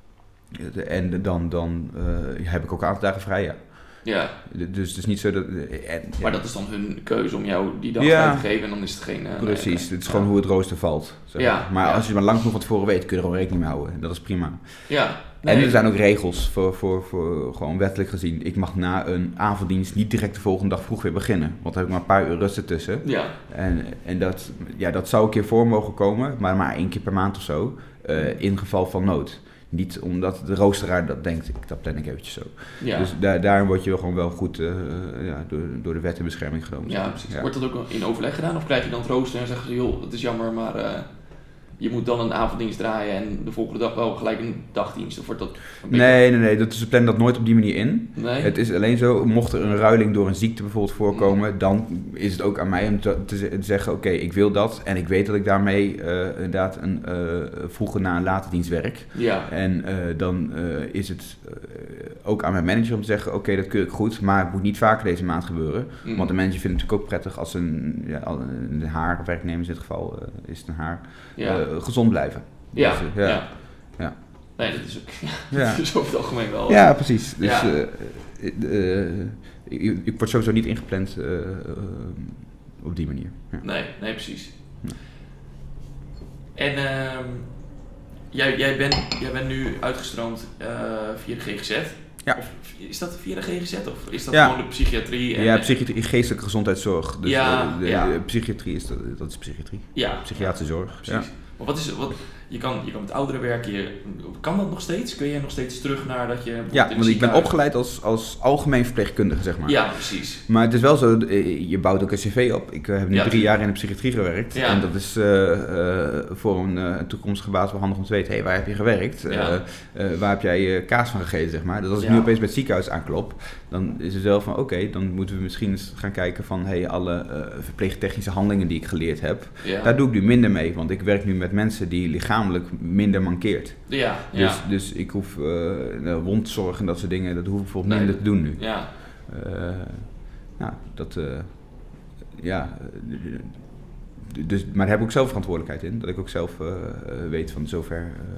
en dan, dan uh, heb ik ook een aantal dagen vrij, ja. Ja. Dus het is niet zo dat... En, ja. Maar dat is dan hun keuze om jou die dag Ja. vrij te geven en dan is het geen... Uh, Precies, nee, het nee. is gewoon hoe het rooster valt. Zeg Ja, maar maar ja. als je maar lang genoeg van tevoren weet, kun je er gewoon rekening mee houden. Dat is prima. Ja. En Nee. er zijn ook regels voor, voor, voor gewoon wettelijk gezien. Ik mag na een avonddienst niet direct de volgende dag vroeg weer beginnen. Want dan heb ik maar een paar uur rust ertussen. Ja. En, en dat, ja, dat zou een keer voor mogen komen, maar maar één keer per maand of zo. Uh, in geval van nood. Niet omdat de roosteraar dat denkt, ik, dat plan ik eventjes zo. Ja. Dus daar, daarom word je gewoon wel goed uh, ja, door, door de wet in bescherming genomen. Ja, precies. Ja. Wordt dat ook in overleg gedaan? Of krijg je dan het rooster en zeggen ze, joh, het is jammer, maar uh, je moet dan een avonddienst draaien en de volgende dag wel gelijk een dagdienst? Of wordt dat een beetje... Nee, nee, nee. Dat, ze plannen dat nooit op die manier in. Nee? Het is alleen zo, mocht er een ruiling door een ziekte bijvoorbeeld voorkomen, dan is het ook aan mij om te, te, te zeggen, oké, okay, ik wil dat. En ik weet dat ik daarmee uh, inderdaad een uh, vroege na een late dienst werk. Ja. En uh, dan uh, is het uh, ook aan mijn manager om te zeggen, oké, okay, dat keur ik goed, maar het moet niet vaker deze maand gebeuren. Mm. Want de manager vindt het natuurlijk ook prettig als een, ja, een haar, werknemer in dit geval uh, is het een haar, Ja. uh, gezond blijven. Ja. Dus, uh, ja. ja. ja. Nee, dat is ook ja, Ja. dat is over het algemeen wel. Ja, precies. Dus Ja. uh, uh, uh, ik, ik word sowieso niet ingepland uh, uh, op die manier. Ja. Nee, nee, precies. Nee. En uh, jij, jij, bent, jij bent nu uitgestroomd uh, via de G G Z. Ja. Of, is dat via de G G Z of is dat Ja. gewoon de psychiatrie? En, Ja, psychiatrie, geestelijke gezondheidszorg. Dus Ja, uh, de, ja. de psychiatrie is, dat, dat is psychiatrie. Ja. Psychiatrische zorg. Precies. Ja. Maar wat is het? Wat, je, kan, je kan met ouderen werken. Je, kan dat nog steeds? Kun je nog steeds terug naar dat je... Ja, in het want ik ben ziekenhuis- opgeleid als, als algemeen verpleegkundige, zeg maar. Ja, precies. Maar het is wel zo, je bouwt ook een cv op. Ik uh, heb nu Ja, drie tuurlijk. jaar in de psychiatrie gewerkt. Ja. En dat is uh, uh, voor een uh, toekomstige baas wel handig om te weten. Hé, hey, waar heb je gewerkt? Ja. Uh, uh, waar heb jij uh, kaas van gegeten, zeg maar? Dus als ik Ja. nu opeens bij het ziekenhuis aanklop, dan is het wel van, oké, okay, dan moeten we misschien eens gaan kijken van, hé, hey, alle uh, verpleegtechnische handelingen die ik geleerd heb, Ja. daar doe ik nu minder mee. Want ik werk nu met mensen die lichamelijk lichamelijk minder mankeert. Ja, ja. Dus, dus ik hoef uh, wondzorg en dat soort dingen, dat hoef ik bijvoorbeeld Nee, minder te doen nu. Ja, Uh, nou, dat, uh, ja, d- dus, maar daar heb ik ook zelf verantwoordelijkheid in. Dat ik ook zelf uh, uh, weet van zover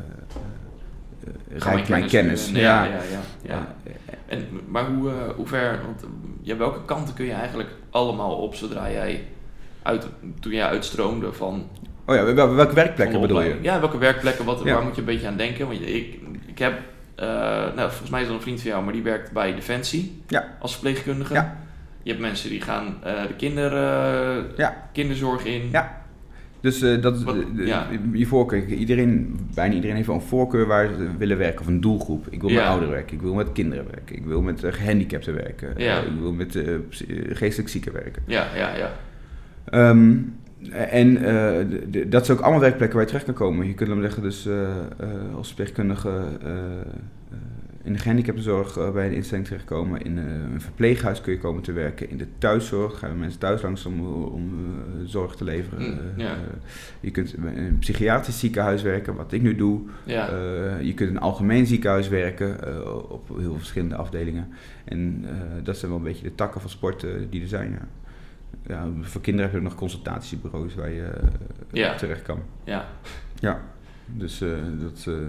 uh, uh, Ga rijkt mijn kennis. nu- nee, ja. ja, ja, ja, ja. En, maar hoe, uh, hoe ver, want uh, ja, welke kanten kun je eigenlijk allemaal op zodra jij, uit, toen jij uitstroomde van... Oh ja, wel, welke werkplekken van de bedoel je? opleiding? Ja, welke werkplekken, wat, Ja. waar moet je een beetje aan denken? Want ik, ik heb, uh, nou, volgens mij is dat een vriend van jou, maar die werkt bij Defensie Ja. als verpleegkundige. Ja. Je hebt mensen die gaan uh, de kinder, uh, Ja. kinderzorg in. Ja. Dus uh, dat is Wat- de- de- ja. je voorkeur. Iedereen, bijna iedereen heeft wel een voorkeur waar ze willen werken of een doelgroep. Ik wil Ja. met ouderen werken, ik wil met kinderen werken, ik wil met uh, gehandicapten werken, Ja. uh, ik wil met uh, psy- geestelijk zieken werken. Ja, ja, ja. Um, en uh, de, de, dat zijn ook allemaal werkplekken waar je terecht kan komen. Je kunt hem zeggen, dus uh, uh, als verpleegkundige uh, uh, in de gehandicaptenzorg uh, bij een instelling terechtkomen. In uh, een verpleeghuis kun je komen te werken. In de thuiszorg gaan mensen thuis langs om, om uh, zorg te leveren. Mm, ja. Uh, uh, je kunt in een psychiatrisch ziekenhuis werken, wat ik nu doe. Ja. Uh, je kunt in een algemeen ziekenhuis werken uh, op heel veel verschillende afdelingen. En uh, dat zijn wel een beetje de takken van sport uh, die er zijn. Ja. Ja, voor kinderen heb je ook nog consultatiebureaus waar je uh, Ja. terecht kan. Ja. Ja, dus uh, dat, uh,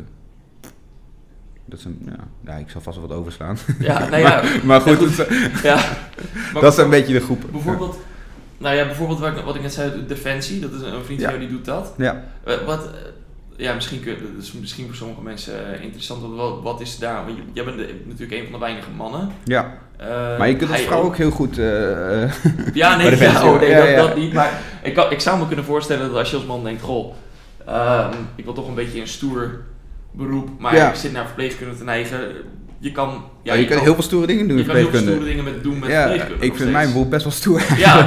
dat is een, ja, ja, ik zal vast wel wat overslaan. Ja, nou ja. maar goed, Ja, goed. het- Ja. Maar dat zijn een beetje de groepen. Bijvoorbeeld, nou ja, bijvoorbeeld wat ik, wat ik net zei, Defensie, dat is een vriend van Ja. jou die doet dat. Ja, Uh, wat, uh, ja, misschien, kun, dat is misschien voor sommige mensen uh, interessant, want wat, wat is daar, want je- jij bent de- natuurlijk een van de weinige mannen. ja. Uh, Maar je kunt als hij vrouw ook heel goed... uh, uh, Ja, nee, bij Defensie, ja, oh, nee ja, dat, ja. dat niet, maar ik, kan, ik zou me kunnen voorstellen dat als je als man denkt, goh, uh, ik wil toch een beetje een stoer beroep, maar Ja. ik zit naar verpleegkunde te neigen. Je kan, ja, ja, je, kunt heel veel stoere dingen doen je in kan heel veel verpleegkunde. stoere dingen met, doen met Ja, verpleegkunde. ik nog vind mijn steeds. beroep best wel stoer. Ja,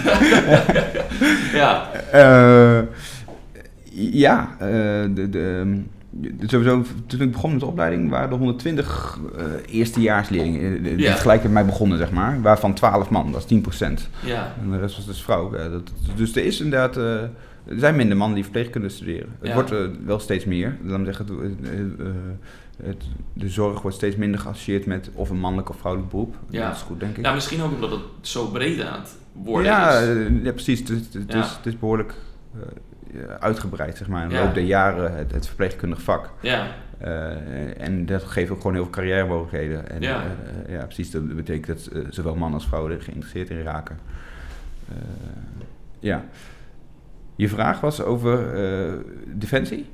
ja. Uh, ja, uh, de, de, de, sowieso, toen ik begon met de opleiding waren er honderdtwintig uh, eerstejaarsleerlingen die Ja. gelijk met mij begonnen, zeg maar. Waarvan twaalf man, dat is tien procent. Ja. En de rest was dus vrouw. Ja, dat, dus er is inderdaad, uh, er zijn minder mannen die verpleegkunde studeren. Het Ja. wordt uh, wel steeds meer. Laat me zeggen, het, uh, uh, het, de zorg wordt steeds minder geassocieerd met of een mannelijk of vrouwelijk beroep. Ja. Dat is goed, denk ik. Ja, misschien ook omdat het zo breed aan het worden Ja, is. uh, ja, precies. Het, het, het, Ja. is, het is behoorlijk uh, uitgebreid, zeg maar, in de Ja. loop der jaren, het, het verpleegkundig vak. Ja, Uh, en dat geeft ook gewoon heel veel carrièremogelijkheden. En Ja. uh, ja, precies. Dat betekent dat uh, zowel mannen als vrouwen er geïnteresseerd in raken. Uh, ja. Je vraag was over uh, Defensie?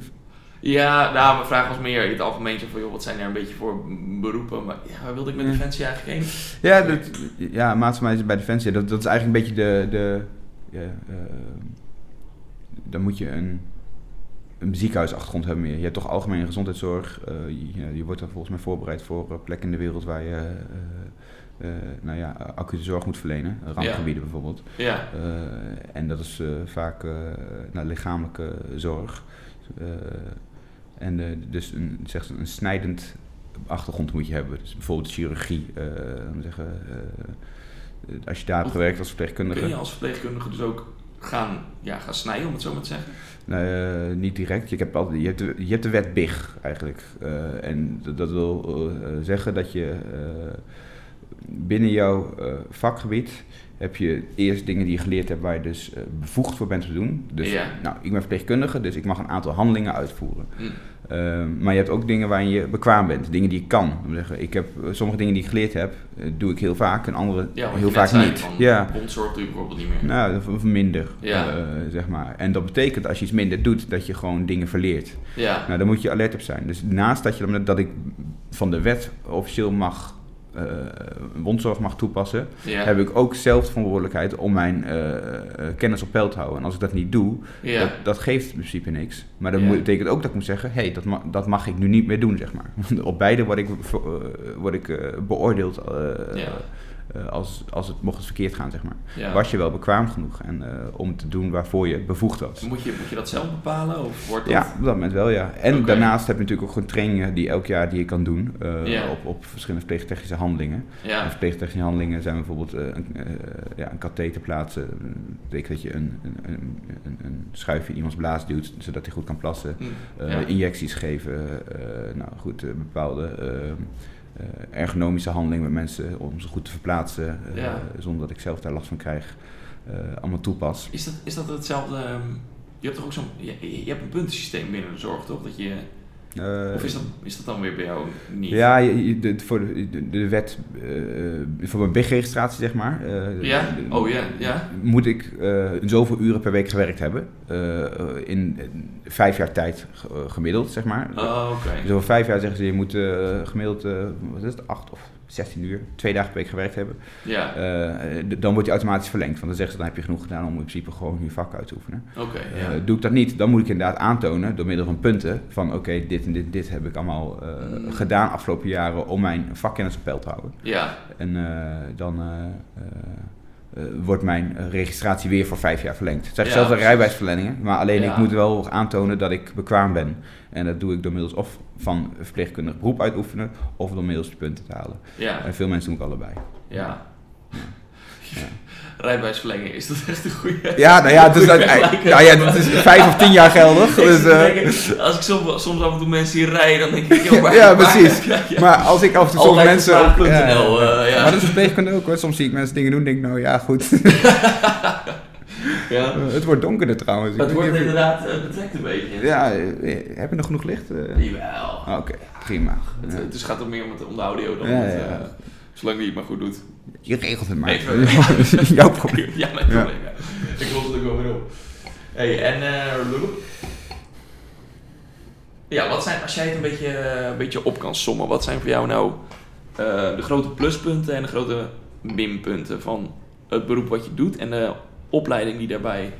ja, nou, mijn vraag was meer in het algemeen zo van, joh, wat zijn er een beetje voor beroepen? Maar ja, waar wilde ik met Ja. Defensie eigenlijk heen? Ja, dat, ja, maatschappij bij Defensie. Dat, dat is eigenlijk een beetje de... de ja, uh, dan moet je een, een ziekenhuisachtergrond hebben meer. Je hebt toch algemene gezondheidszorg. Uh, je, je wordt er volgens mij voorbereid voor uh, plekken in de wereld waar je... Uh, uh, nou ja, acute zorg moet verlenen. Rampgebieden ja. bijvoorbeeld. Ja. Uh, en dat is uh, vaak uh, nou, lichamelijke zorg. Uh, en uh, dus een, zeg, een snijdend achtergrond moet je hebben. Dus bijvoorbeeld chirurgie. Uh, zeggen, uh, als je daar hebt gewerkt als verpleegkundige. Kun je als verpleegkundige dus ook gaan, ja, gaan snijden, om het zo maar te zeggen? Uh, niet direct. Je hebt, altijd, je, hebt de, je hebt de wet B I G eigenlijk. Uh, en dat, dat wil uh, zeggen dat je uh, binnen jouw uh, vakgebied heb je eerst dingen die je geleerd hebt waar je dus uh, bevoegd voor bent te doen. Dus Ja. nou, ik ben verpleegkundige, dus ik mag een aantal handelingen uitvoeren. Mm. Uh, maar je hebt ook dingen waarin je bekwaam bent, dingen die ik kan. Ik heb, sommige dingen die ik geleerd heb, uh, doe ik heel vaak en andere Ja, heel vaak zei, niet. Van, ja. Bondzorg doe je bijvoorbeeld niet meer. Nou, of, of minder, Ja. uh, zeg maar. En dat betekent als je iets minder doet, dat je gewoon dingen verleert. Ja. Nou, daar moet je alert op zijn. Dus naast dat, je, dat ik van de wet officieel mag, uh, bondzorg mag toepassen, Ja. heb ik ook zelf de verantwoordelijkheid om mijn uh, uh, kennis op peil te houden. En als ik dat niet doe, Ja. dat, dat geeft in principe niks. Maar dat Ja. moet, betekent ook dat ik moet zeggen, hé, hey, dat, ma- dat mag ik nu niet meer doen, zeg maar. Op beide word ik, uh, word ik uh, beoordeeld uh, Ja. uh, als, als het mocht het verkeerd gaan, zeg maar. Ja. Was je wel bekwaam genoeg en, uh, om te doen waarvoor je bevoegd was. Moet je, moet je dat zelf bepalen? Of wordt dat... Ja, op dat moment wel, ja. En Okay. daarnaast heb je natuurlijk ook gewoon trainingen die elk jaar die je kan doen uh, Ja. op, op verschillende verpleegtechnische handelingen. Ja. En verpleegtechnische handelingen zijn bijvoorbeeld uh, een, uh, ja, een katheter plaatsen. Dat betekent dat je een, een, een, een, een schuifje in iemands blaas duwt, zodat hij goed kan plassen. Mm. Uh, Ja. Injecties geven, uh, nou goed, uh, bepaalde uh, uh, ergonomische handelingen met mensen om ze goed te verplaatsen, uh, Ja. zonder dat ik zelf daar last van krijg, uh, allemaal toepas. Is dat, is dat hetzelfde? Um, je hebt toch ook zo'n... Je, je hebt een puntensysteem binnen de zorg, toch? Dat je... Uh, Of is dat, is dat dan weer bij jou niet? Ja, je, je, de, voor de, de, de wet, uh, voor mijn B I G-registratie zeg maar, uh, Ja? de, Oh ja, ja. moet ik uh, zoveel uren per week gewerkt hebben, uh, in, in vijf jaar tijd uh, gemiddeld zeg maar. Oh, oké. Okay. Dus over vijf jaar zeggen ze je moet uh, gemiddeld, uh, wat is het, acht of zestien uur, twee dagen per week gewerkt hebben. Ja. Uh, d- dan wordt die automatisch verlengd, want dan zeggen ze dan heb je genoeg gedaan om in principe gewoon je vak uit te oefenen. Oké, okay, ja. Uh, doe ik dat niet, dan moet ik inderdaad aantonen door middel van punten van oké, okay, dit en dit, dit heb ik allemaal uh, mm. gedaan afgelopen jaren om mijn vakkennis op peil te houden. Ja. En uh, dan uh, uh, uh, wordt mijn uh, registratie weer voor vijf jaar verlengd. Het zijn Ja, zelfs de precies. rijbewijsverlengingen, maar alleen Ja. ik moet wel aantonen dat ik bekwaam ben. En dat doe ik door middels of van verpleegkundig beroep uitoefenen of door middels de punten te halen. Ja. En veel mensen doen ook allebei. Ja. Ja. Ja. Rijbewijsverlenging, is dat echt een goede... Ja, nou ja, het is, dat, nou ja, het is vijf of tien jaar geldig. Dus, uh, denken, als ik soms, soms af en toe mensen hier rijden, dan denk ik... Joh, waar, ja, waar, precies. Ja, ja. Maar als ik af en toe soms mensen ook... Ja, N L, uh, ja. Maar dat is verpleegkunde ook hoor. Soms zie ik mensen dingen doen en denk ik, nou ja, goed. Ja. Uh, het wordt donkerder trouwens. Het ik wordt weet niet inderdaad, het betrekt een beetje. of... Ja, uh, heb je nog genoeg licht? Uh... Jawel. Oké, okay, prima. Het, Ja. het dus gaat er meer om, het, om de audio dan Ja, om het, ja, uh, ja. zolang die het maar goed doet. Je regelt het maar. Even. Jouw probleem. Ja, mijn probleem. Ja. Ik los het ook wel weer op. Hey, en uh, ja, wat zijn, als jij het een beetje, een beetje op kan sommen, wat zijn voor jou nou uh, de grote pluspunten en de grote minpunten van het beroep wat je doet en de opleiding die daarbij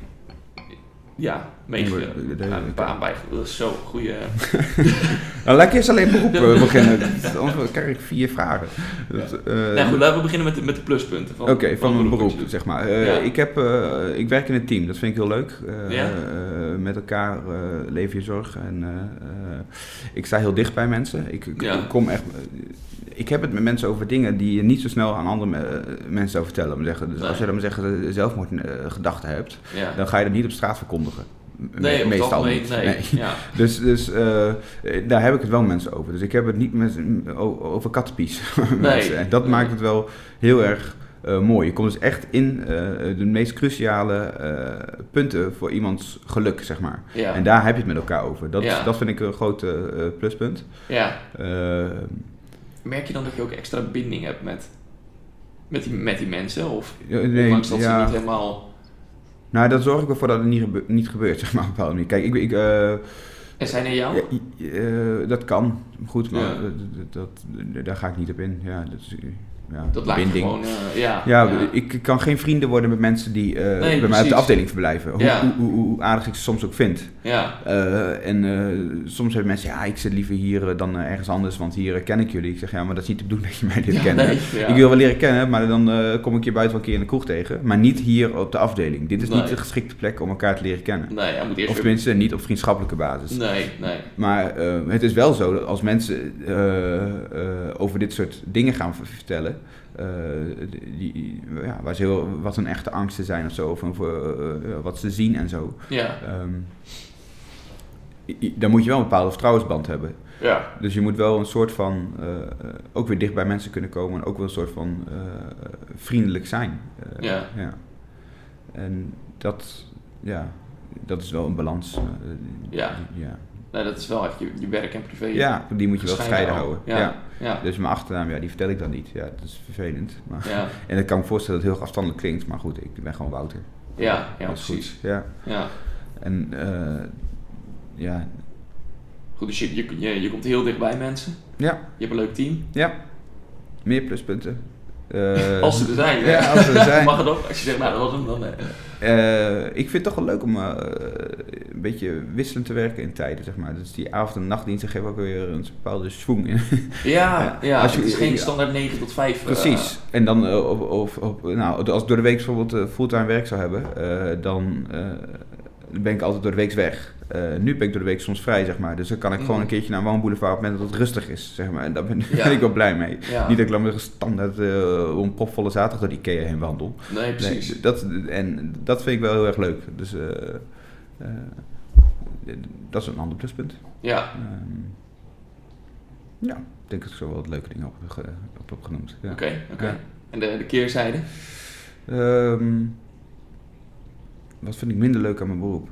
ja, meegegeven een paar bij. Dat is zo goede. Nou, laat ik eerst alleen beroep uh, beginnen. Anders krijg ik vier vragen. Dat, uh, nou goed, laten we beginnen met de, met de pluspunten. Oké, okay, van, van mijn beroep, beroep zeg maar. Uh, ja. ik, heb, uh, ik werk in een team, dat vind ik heel leuk. Uh, ja? uh, met elkaar uh, leven je zorg. En, uh, uh, ik sta heel dicht bij mensen. Ik, ik, ja. ik kom echt... Uh, ik heb het met mensen over dingen die je niet zo snel aan andere me- mensen zou vertellen. Maar zeggen. Dus nee. als je dan maar zeggen zelfmoordgedachten uh, hebt, ja. dan ga je dat niet op straat verkondigen. Nee, Me- meestal mee, niet. Nee. Nee. Ja. Dus, dus uh, daar heb ik het wel mensen over. Dus ik heb het niet met, over kattenpies. Nee. En dat nee. maakt het wel heel erg uh, mooi. Je komt dus echt in uh, de meest cruciale uh, punten voor iemands geluk, zeg maar. Ja. En daar heb je het met elkaar over. Dat, ja. dat vind ik een groot uh, pluspunt. Ja. Uh, Merk je dan dat je ook extra binding hebt met, met, die, met die mensen? Of nee, ondanks dat ja. ze niet helemaal... Nou, dat zorg ik ervoor dat het niet, gebe- niet gebeurt, zeg maar, op een bepaalde manier. Kijk, ik... ik uh, en zijn er jou? Ja, uh, dat kan, goed, maar Ja. dat, dat, dat, daar ga ik niet op in. Ja, dat is, ja, Dat lijkt binding. gewoon, uh, ja. Ja, ja. ik kan geen vrienden worden met mensen die uh, nee, bij precies. mij op de afdeling verblijven. Hoe, Ja. hoe, hoe, hoe aardig ik ze soms ook vind. Ja. Uh, en uh, soms hebben mensen, ja, ik zit liever hier uh, dan uh, ergens anders, want hier uh, ken ik jullie. Ik zeg, ja, maar dat is niet te bedoelen dat je mij dit Ja, kent. nee, ja. Ik wil wel leren kennen, maar dan uh, kom ik je buiten wel een keer in de kroeg tegen. Maar niet hier op de afdeling. Dit is Nee. niet de geschikte plek om elkaar te leren kennen. Nee, hij moet eerst Of weer... tenminste, niet op vriendschappelijke basis. Nee, nee. Maar uh, het is wel zo dat als mensen uh, uh, over dit soort dingen gaan vertellen, uh, die, ja, waar ze heel, wat hun echte angsten zijn of zo, of voor, uh, wat ze zien en zo, Ja. um, i- dan moet je wel een bepaalde vertrouwensband hebben. Ja. Dus je moet wel een soort van, uh, uh, ook weer dicht bij mensen kunnen komen en ook wel een soort van uh, vriendelijk zijn. Uh, Ja. ja. En dat, ja, dat is wel een balans. Uh, Ja. ja. Nee, dat is wel echt je, je werk en privé. Ja, die moet je wel gescheiden houden. Ja. Ja. Ja. Dus mijn achternaam, ja, die vertel ik dan niet. Ja, dat is vervelend. Maar Ja. en ik kan me voorstellen dat het heel afstandelijk klinkt, maar goed, ik ben gewoon Wouter. Ja, ja, Dat is precies. goed. Ja. Ja. En uh, ja. Goed, dus je, je, je, je komt heel dicht bij mensen. Ja. Je hebt een leuk team. Ja. Meer pluspunten. Uh, als ze er zijn. Hè? Ja, als ze er zijn. Mag het ook? Als je zegt, nou, dat was hem dan. Nee. Uh, ik vind het toch wel leuk om uh, een beetje wisselend te werken in tijden, zeg maar. Dus die avond- en nachtdiensten geven ook weer een bepaalde schwung in. Ja, ja Als je- het is geen ja. standaard negen tot vijf. Precies. Uh, En dan, uh, of, of, of, nou, als ik door de week bijvoorbeeld uh, fulltime werk zou hebben, uh, dan uh, ben ik altijd door de week weg. Uh, nu ben ik door de week soms vrij, zeg maar. Dus dan kan ik Mm. gewoon een keertje naar een woonboulevard op het moment dat het rustig is, zeg maar. En daar ben, Ja. ben ik wel blij mee. ja. Niet dat ik dan met een standaard uh, om propvolle zaterdag door Ikea heen wandel. Nee, precies. Nee, dat, en dat vind ik wel heel erg leuk. Dus uh, uh, dat is een ander pluspunt. Ja, Um, ja, ik denk dat ik zo wel wat leuke dingen op heb, ge- op heb genoemd. Ja. oké, oké. Ja. En de, de keerzijde? Um, wat vind ik minder leuk aan mijn beroep?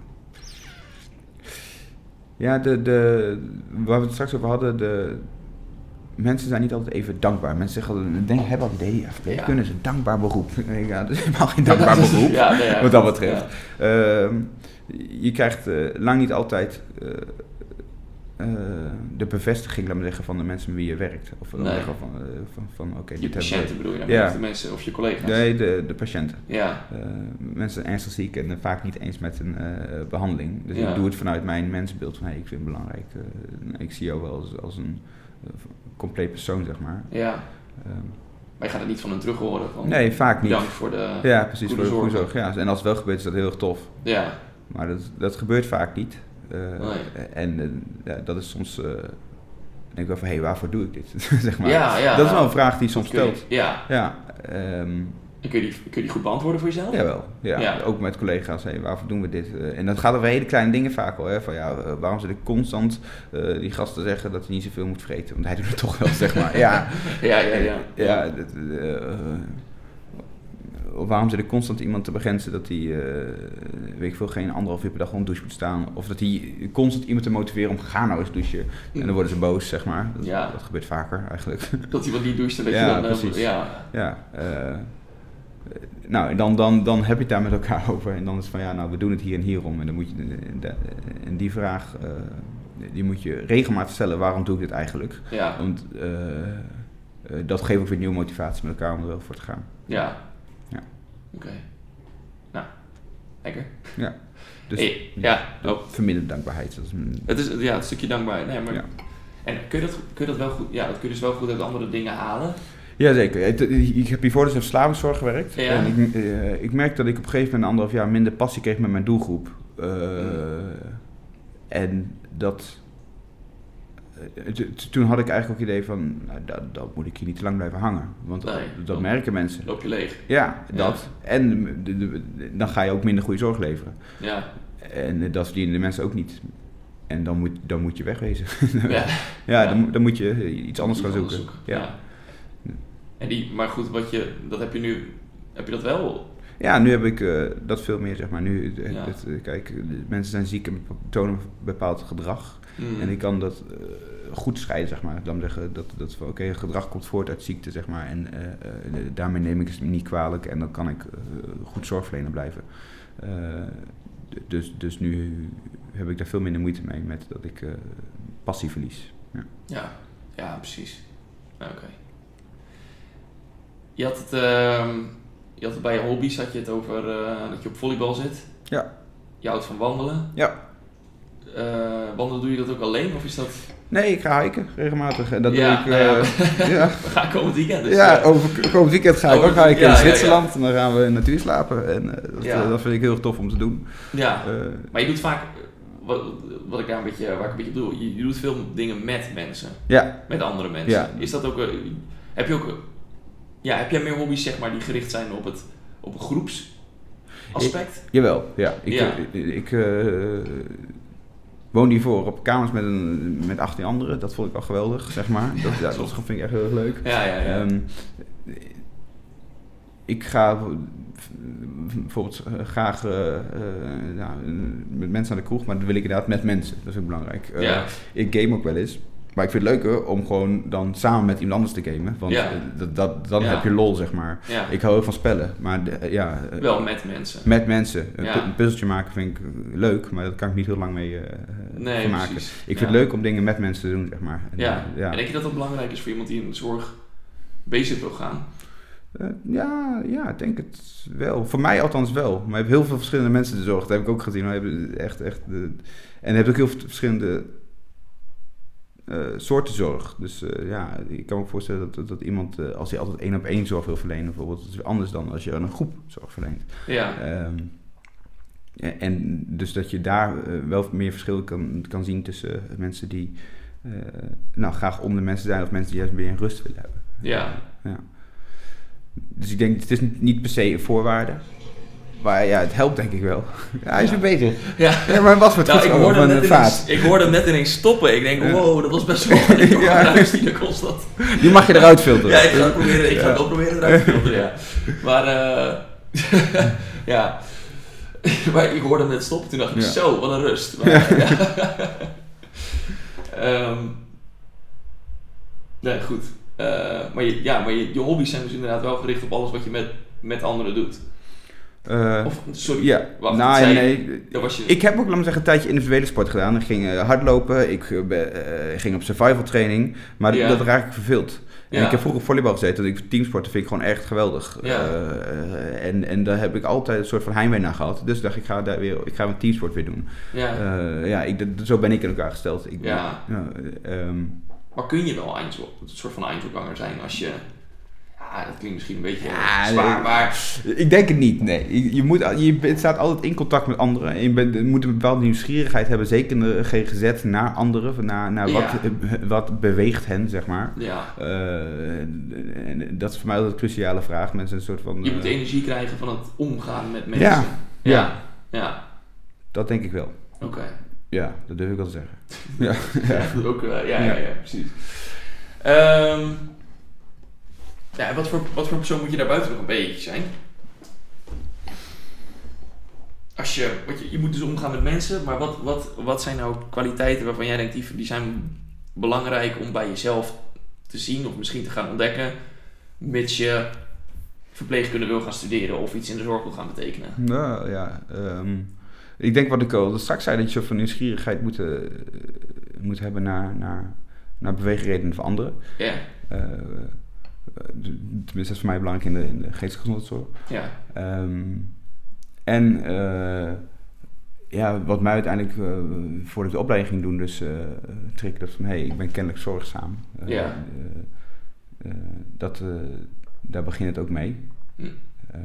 Ja, de, de, waar we het straks over hadden, de mensen zijn niet altijd even dankbaar. Mensen zeggen altijd, denk, hebben altijd het idee, ja, verpleegkunde is een dankbaar beroep. Ja, dat is helemaal geen dankbaar beroep, Ja, nee, ja. wat dat betreft. Ja. Um, je krijgt uh, lang niet altijd uh, uh, de bevestiging, laat maar zeggen, van de mensen met wie je werkt. Of dan Nee. zeggen van, uh, van, van oké, Je dit hebben we. patiënten bedoel je dan? Ja. Of de mensen, of je collega's? Nee, de, de patiënten. Ja, Uh, mensen zijn ernstig ziek en uh, vaak niet eens met een uh, behandeling. Dus Ja. ik doe het vanuit mijn mensbeeld van, hey, ik vind het belangrijk. Uh, ik zie jou wel als, als een uh, compleet persoon, zeg maar. ja. Um, Maar je gaat het niet van hen terug horen? Van, nee, vaak niet. Bedankt voor de Ja, precies, goede voor de goede zorg. zorg. Ja. En als het wel gebeurt, is dat heel erg tof. Ja, Maar dat, dat gebeurt vaak niet. Uh, Nee. En uh, ja, dat is soms... Uh, denk ik wel van, hé, hey, waarvoor doe ik dit? zeg maar. ja, ja. Dat is wel een vraag die je soms Kun je- stelt. Ja, Ja, um, en kun je, die, kun je die goed beantwoorden voor jezelf? jawel. Ja, Ja. ook met collega's. Hey, waarvoor doen we dit? Uh, en dat gaat over hele kleine dingen vaak al. Hè? Van, ja, uh, waarom zit ik constant uh, die gasten zeggen dat hij niet zoveel moet vreten? Want hij doet het toch wel, zeg maar. Ja, ja, ja. ja. ja dat, uh, of waarom zit ik constant iemand te begrenzen dat hij, uh, weet ik veel, geen anderhalf uur per dag gewoon douche moet staan? Of dat hij constant iemand te motiveren om ga nou eens douchen. En dan worden ze boos, zeg maar. Dat, Ja. dat gebeurt vaker eigenlijk. Dat iemand niet doucht en dat Ja, je dan... uh, precies. ja, Ja, uh, nou, en dan, dan, dan heb je het daar met elkaar over. En dan is het van, ja, nou, we doen het hier en hierom. En dan moet je, de, en die vraag, uh, die moet je regelmatig stellen, waarom doe ik dit eigenlijk? ja, Want uh, uh, dat geeft ook weer nieuwe motivatie met elkaar om er wel voor te gaan. ja. Ja. Oké. Nou, lekker. Ja, dus Hey, ja, oh. verminderde dankbaarheid. Dat is een, Het is ja, het stukje dankbaar. Nee, maar... ja. En kun je, dat, kun je dat wel goed... Ja, dat kun je dus wel goed uit andere dingen halen. Jazeker. Ik, ik heb hiervoor dus in verslavingszorg gewerkt. Ja. En ik, uh, ik merkte dat ik op een gegeven moment anderhalf jaar minder passie kreeg met mijn doelgroep. Uh, Mm. En dat... uh, t- toen had ik eigenlijk ook het idee van, nou, dat, dat moet ik hier niet te lang blijven hangen. Want Nee, dat dan merken mensen. Loop je leeg. Ja, Ja. dat. En de, de, de- dan ga je ook minder goede zorg leveren. Ja, En uh, dat verdienen de mensen ook niet. En dan moet, dan moet je wegwezen. ja. ja, Ja. Dan, dan moet je iets anders gaan Iets zoeken. Ja. Ja. En die, maar goed, wat je, dat heb je nu... Heb je dat wel? Ja, nu heb ik uh, dat veel meer, zeg maar. Nu, uh, Ja. het, uh, kijk, de mensen zijn ziek en tonen bepaald gedrag. Mm. En ik kan dat uh, goed scheiden, zeg maar. Dan zeggen dat, dat van, oké, gedrag komt voort uit ziekte, zeg maar. En uh, uh, daarmee neem ik het niet kwalijk en dan kan ik uh, goed zorgverlener blijven. Uh, d- dus, dus nu heb ik daar veel minder moeite mee met dat ik uh, passie verlies. Ja. Ja, ja, precies. Oké. Okay. Je had het... Uh, je had het bij je hobby's, had je het over uh, dat je op volleybal zit. Ja. Je houdt van wandelen. Ja. Uh, wandelen, doe je dat ook alleen of is dat... Nee, ik ga hiken regelmatig. En dat Ja, doe ik... nou ja. Uh, ja. We gaan komend weekend. Dus, ja, uh, over komend weekend ga ik over- ook ga ik ja, in ja, Zwitserland en dan gaan we in de natuur slapen. En uh, dat, Ja. uh, dat vind ik heel erg tof om te doen. ja. Uh, Maar je doet vaak... Wat, wat ik daar een beetje, waar ik een beetje op bedoel, je, je doet veel dingen met mensen. ja, Met andere mensen. Ja. Is dat ook... Uh, heb je ook... Uh, ja, heb jij meer hobby's, zeg maar, die gericht zijn op het op een groepsaspect? jawel. Ja. Ik, Ja. ik, ik uh, woonde hiervoor op kamers met, een, met achttien anderen. Dat vond ik al geweldig, zeg maar. Dat, ja, dat vind ik echt heel erg leuk. Ja, ja, ja. Um, ik ga bijvoorbeeld graag uh, uh, nou, met mensen naar de kroeg, maar dat wil ik inderdaad met mensen. Dat is ook belangrijk. Uh, Ja. Ik game ook wel eens. Maar ik vind het leuker om gewoon dan samen met iemand anders te gamen. Want Ja. uh, dat, dat, dan Ja. heb je lol, zeg maar. ja. Ik hou heel van spellen. Maar de, uh, ja, uh, Wel met mensen. met mensen. Een, Ja. pu- een puzzeltje maken vind ik leuk, maar daar kan ik niet heel lang mee uh, Nee, van maken. precies. Ik vind Ja. het leuk om dingen met mensen te doen, zeg maar. En, Ja. uh, ja. En denk je dat dat belangrijk is voor iemand die in de zorg bezig wil gaan? Uh, ja, ja, ik denk het wel. Voor mij althans wel. Maar je hebt heel veel verschillende mensen de zorg. Dat heb ik ook gezien. Maar je hebt echt, echt de, en je hebt ook heel veel verschillende uh, soorten zorg. Dus uh, ja, ik kan me ook voorstellen dat, dat, dat iemand, uh, als hij altijd één op één zorg wil verlenen bijvoorbeeld, dat is weer anders dan als je een groep zorg verleent. Ja. Um, en, en dus dat je daar uh, wel meer verschil kan, kan zien tussen mensen die uh, nou, graag om de mensen zijn of mensen die juist meer in rust willen hebben. Ja. Ja. Dus ik denk, het is niet per se een voorwaarde. Maar ja, het helpt denk ik wel. Ja, hij is weer bezig. Ja. Ja, maar wat voor het nou, goed ik, hoorde van net de vaat. Ineens, ik hoorde hem net ineens stoppen. Ik denk, wow, dat was best wel een ja. ruimte constant. Die mag je eruit filteren. Ja, ik ga het, proberen, ik ga ja. het wel proberen eruit te filteren, ja. Maar, uh, ja. Maar ik hoorde hem net stoppen. Toen dacht ik, ja. zo, wat een rust. Maar, ja. Ja. um, nee, goed. Uh, maar je, ja, maar je, je hobby's zijn dus inderdaad wel gericht op alles wat je met, met anderen doet. Uh, of, sorry, ja, wacht, nou, zei, nee. was je... Ik heb ook, laat me zeggen, een tijdje individuele sport gedaan. Ik ging uh, hardlopen, ik uh, ging op survival training, maar ja. dat raak ik verveeld. En ja. ik heb vroeger op volleybal gezeten, dat ik teamsporten vind ik gewoon echt geweldig. Ja. Uh, en, en daar heb ik altijd een soort van heimwee naar gehad. Dus dacht ik, ik ga daar weer, ik ga mijn teamsport weer doen. Ja. Uh, ja, ik, zo ben ik in elkaar gesteld. Ik, ja. Uh, um, maar kun je wel een soort van eindselganger zijn als je... Ja, dat klinkt misschien een beetje ja, zwaar, nee, maar... Ik denk het niet, nee. Je, je, moet, je staat altijd in contact met anderen. En je, bent, je moet een bepaalde nieuwsgierigheid hebben, zeker in de G G Z, naar anderen. Naar, naar wat, ja. wat beweegt hen, zeg maar. Ja. Uh, en dat is voor mij altijd een cruciale vraag. Mensen een soort van... Je moet uh, energie krijgen van het omgaan met mensen. Ja, ja. ja. ja. Dat denk ik wel. Oké. Okay. Ja, dat durf ik wel te zeggen. ja, ja. Dat ook, uh, ja, ja, ja, ja, precies. Um, ja, wat voor, wat voor persoon moet je daar buiten nog een beetje zijn? Als je, wat je, je moet dus omgaan met mensen, maar wat, wat, wat zijn nou kwaliteiten waarvan jij denkt, die, die zijn belangrijk om bij jezelf te zien of misschien te gaan ontdekken, mits je verpleegkunde wil gaan studeren of iets in de zorg wil gaan betekenen? Nou ja, um, ik denk wat ik al straks zei, dat je soort van nieuwsgierigheid moet, uh, moet hebben naar, naar, naar beweegredenen van anderen. Ja. Uh, tenminste, dat is voor mij belangrijk in de, in de geestelijke gezondheidszorg. Ja. Um, en uh, ja, wat mij uiteindelijk uh, voordat ik de opleiding ging doen, dus uh, triggerde van, hé, hey, ik ben kennelijk zorgzaam. Uh, ja. Uh, uh, dat, uh, daar begint het ook mee. Hm. Uh,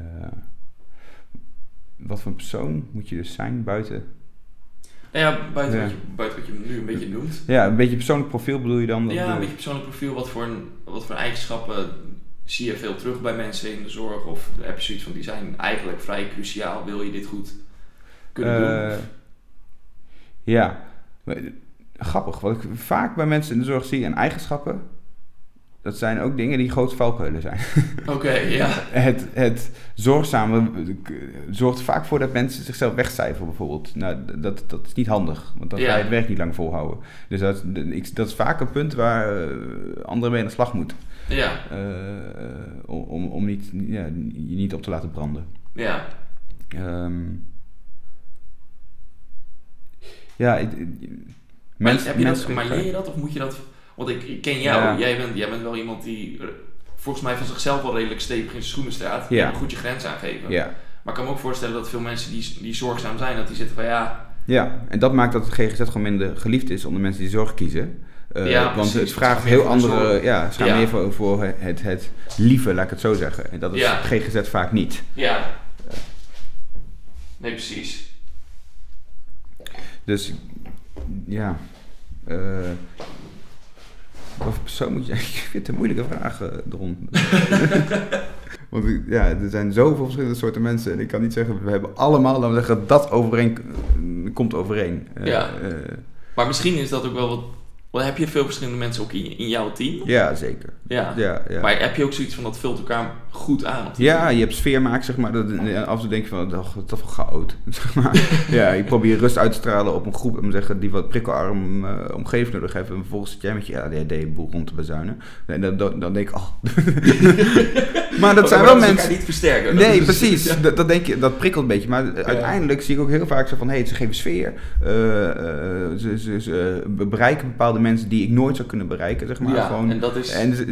wat voor een persoon moet je dus zijn buiten... Nou ja, buiten, ja. Wat je, buiten wat je nu een beetje noemt. Ja, een beetje persoonlijk profiel bedoel je dan? Ja, een beetje persoonlijk profiel. Wat voor, een, wat voor eigenschappen zie je veel terug bij mensen in de zorg? Of heb je zoiets van, die zijn eigenlijk vrij cruciaal. Wil je dit goed kunnen uh, doen? Ja, grappig. Wat ik vaak bij mensen in de zorg zie en eigenschappen, dat zijn ook dingen die grote valkuilen zijn. Oké, okay, ja. Het, het zorgzame zorgt vaak voor dat mensen zichzelf wegcijferen bijvoorbeeld. Nou, dat, dat is niet handig, want dan ga je ja. het werk niet lang volhouden. Dus dat, dat is vaak een punt waar uh, anderen mee aan de slag moeten. Ja. Uh, om, om niet, ja, je niet op te laten branden. Ja. Um, ja, ik, maar, mens, heb je dat, maar leer je dat of moet je dat... Want ik, ik ken jou, ja. jij, bent, jij bent wel iemand die volgens mij van zichzelf wel redelijk stevig in zijn schoenen staat. Ja. En goed je grens aangeven. Ja. Maar ik kan me ook voorstellen dat veel mensen die, die zorgzaam zijn, dat die zitten van ja... Ja, en dat maakt dat het G G Z gewoon minder geliefd is onder mensen die zorg kiezen. Uh, ja, want precies, het vraagt heel andere... Ja, het gaat ja. meer voor, voor het, het lieve, laat ik het zo zeggen. En dat is ja. G G Z vaak niet. Ja. Nee, precies. Dus, ja... Uh, Wat voor persoon moet je... Ik vind het een moeilijke vraag, uh, Dron. Want ja, er zijn zoveel verschillende soorten mensen. En ik kan niet zeggen, we hebben allemaal, laten we zeggen, dat overeen komt overeen. Uh, ja. Uh, maar misschien is dat ook wel wat... Wel, heb je veel verschillende mensen ook in, in jouw team? Ja, zeker. Ja. Ja, ja. Maar heb je ook zoiets van, dat vult elkaar goed aan? Ja, je hebt sfeermaak, zeg maar. Dat, en af en toe denk je van, dat is toch wel chaot. Zeg maar. Ja, ik probeer rust uit te stralen op een groep en zeggen, die wat prikkelarm uh, omgeving nodig heeft. En vervolgens zit jij met je A D H D-boel rond te bezuinen. En dan, dan, dan denk ik, oh. Maar dat oh, zijn wel mensen... elkaar niet versterken. Nee, is, precies. Ja. Dat, dat, denk je, dat prikkelt een beetje. Maar ja. uiteindelijk zie ik ook heel vaak zo van, hé, hey, ze geven sfeer. Uh, uh, ze, ze, ze uh, bereiken bepaalde mensen die ik nooit zou kunnen bereiken, zeg maar. Ja, gewoon, en dat is... En ze, ze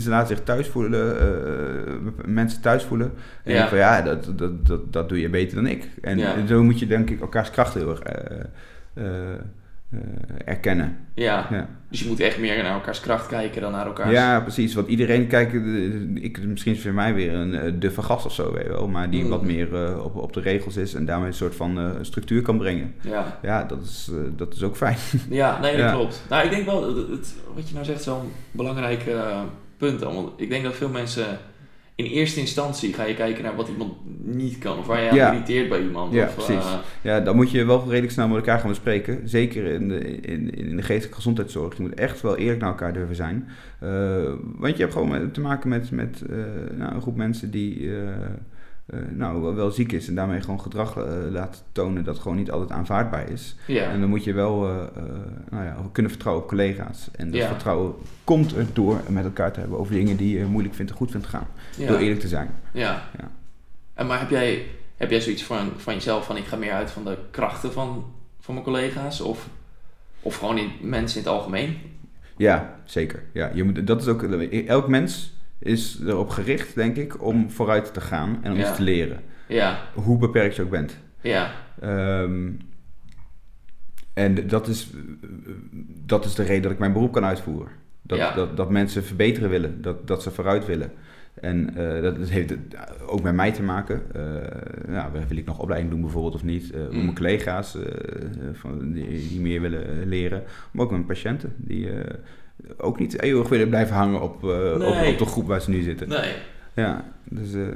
mensen laten zich thuis voelen, uh, mensen thuis voelen. En Ja. ik van ja, dat, dat, dat, dat doe je beter dan ik. En, Ja. en zo moet je denk ik elkaars kracht heel erg uh, uh, uh, erkennen. Ja. Ja. Dus je moet echt meer naar elkaars kracht kijken dan naar elkaars... Ja, precies. Want iedereen kijkt, ik, misschien is voor mij weer een de vergast of zo, weet je wel, maar die Mm. wat meer uh, op, op de regels is en daarmee een soort van uh, structuur kan brengen. Ja. Ja, dat is, uh, dat is ook fijn. Ja, nee, dat Ja. klopt. Nou, ik denk wel, dat het, wat je nou zegt, zo'n belangrijk uh, punt dan. Want ik denk dat veel mensen, in eerste instantie ga je kijken naar wat iemand niet kan. Of waar je aan Ja. irriteert bij iemand. Ja, of, precies. Uh, Ja, dan moet je wel redelijk snel met elkaar gaan bespreken. Zeker in de, in, in de geestelijke gezondheidszorg. Je moet echt wel eerlijk naar elkaar durven zijn. Uh, want je hebt gewoon met- te maken met, met uh, nou, een groep mensen die uh, uh, nou, wel, wel ziek is. En daarmee gewoon gedrag uh, laat tonen dat gewoon niet altijd aanvaardbaar is. ja. En dan moet je wel uh, uh, nou ja, kunnen vertrouwen op collega's. En dat Ja. vertrouwen komt er door met elkaar te hebben over dingen die je moeilijk vindt en goed vindt gaan. ja. Door eerlijk te zijn. Ja. Ja. En maar heb jij, heb jij zoiets van, van jezelf van ik ga meer uit van de krachten van, van mijn collega's? Of, of gewoon in mensen in het algemeen? Ja, zeker. Ja, je moet, dat is ook, elk mens is erop gericht, denk ik, om vooruit te gaan en om Ja. iets te leren. Ja. Hoe beperkt je ook bent. Ja. Um, en dat is, dat is de reden dat ik mijn beroep kan uitvoeren. Dat, Ja. dat, dat mensen verbeteren willen, dat, dat ze vooruit willen. En uh, dat heeft ook met mij te maken. Uh, nou, wil ik nog opleiding doen bijvoorbeeld of niet? Uh, Mm. Mijn collega's uh, van, die, die meer willen leren. Maar ook mijn patiënten die uh, ook niet eeuwig willen blijven hangen op, uh, Nee. op, op de groep waar ze nu zitten. Nee. Ja, dus... Uh,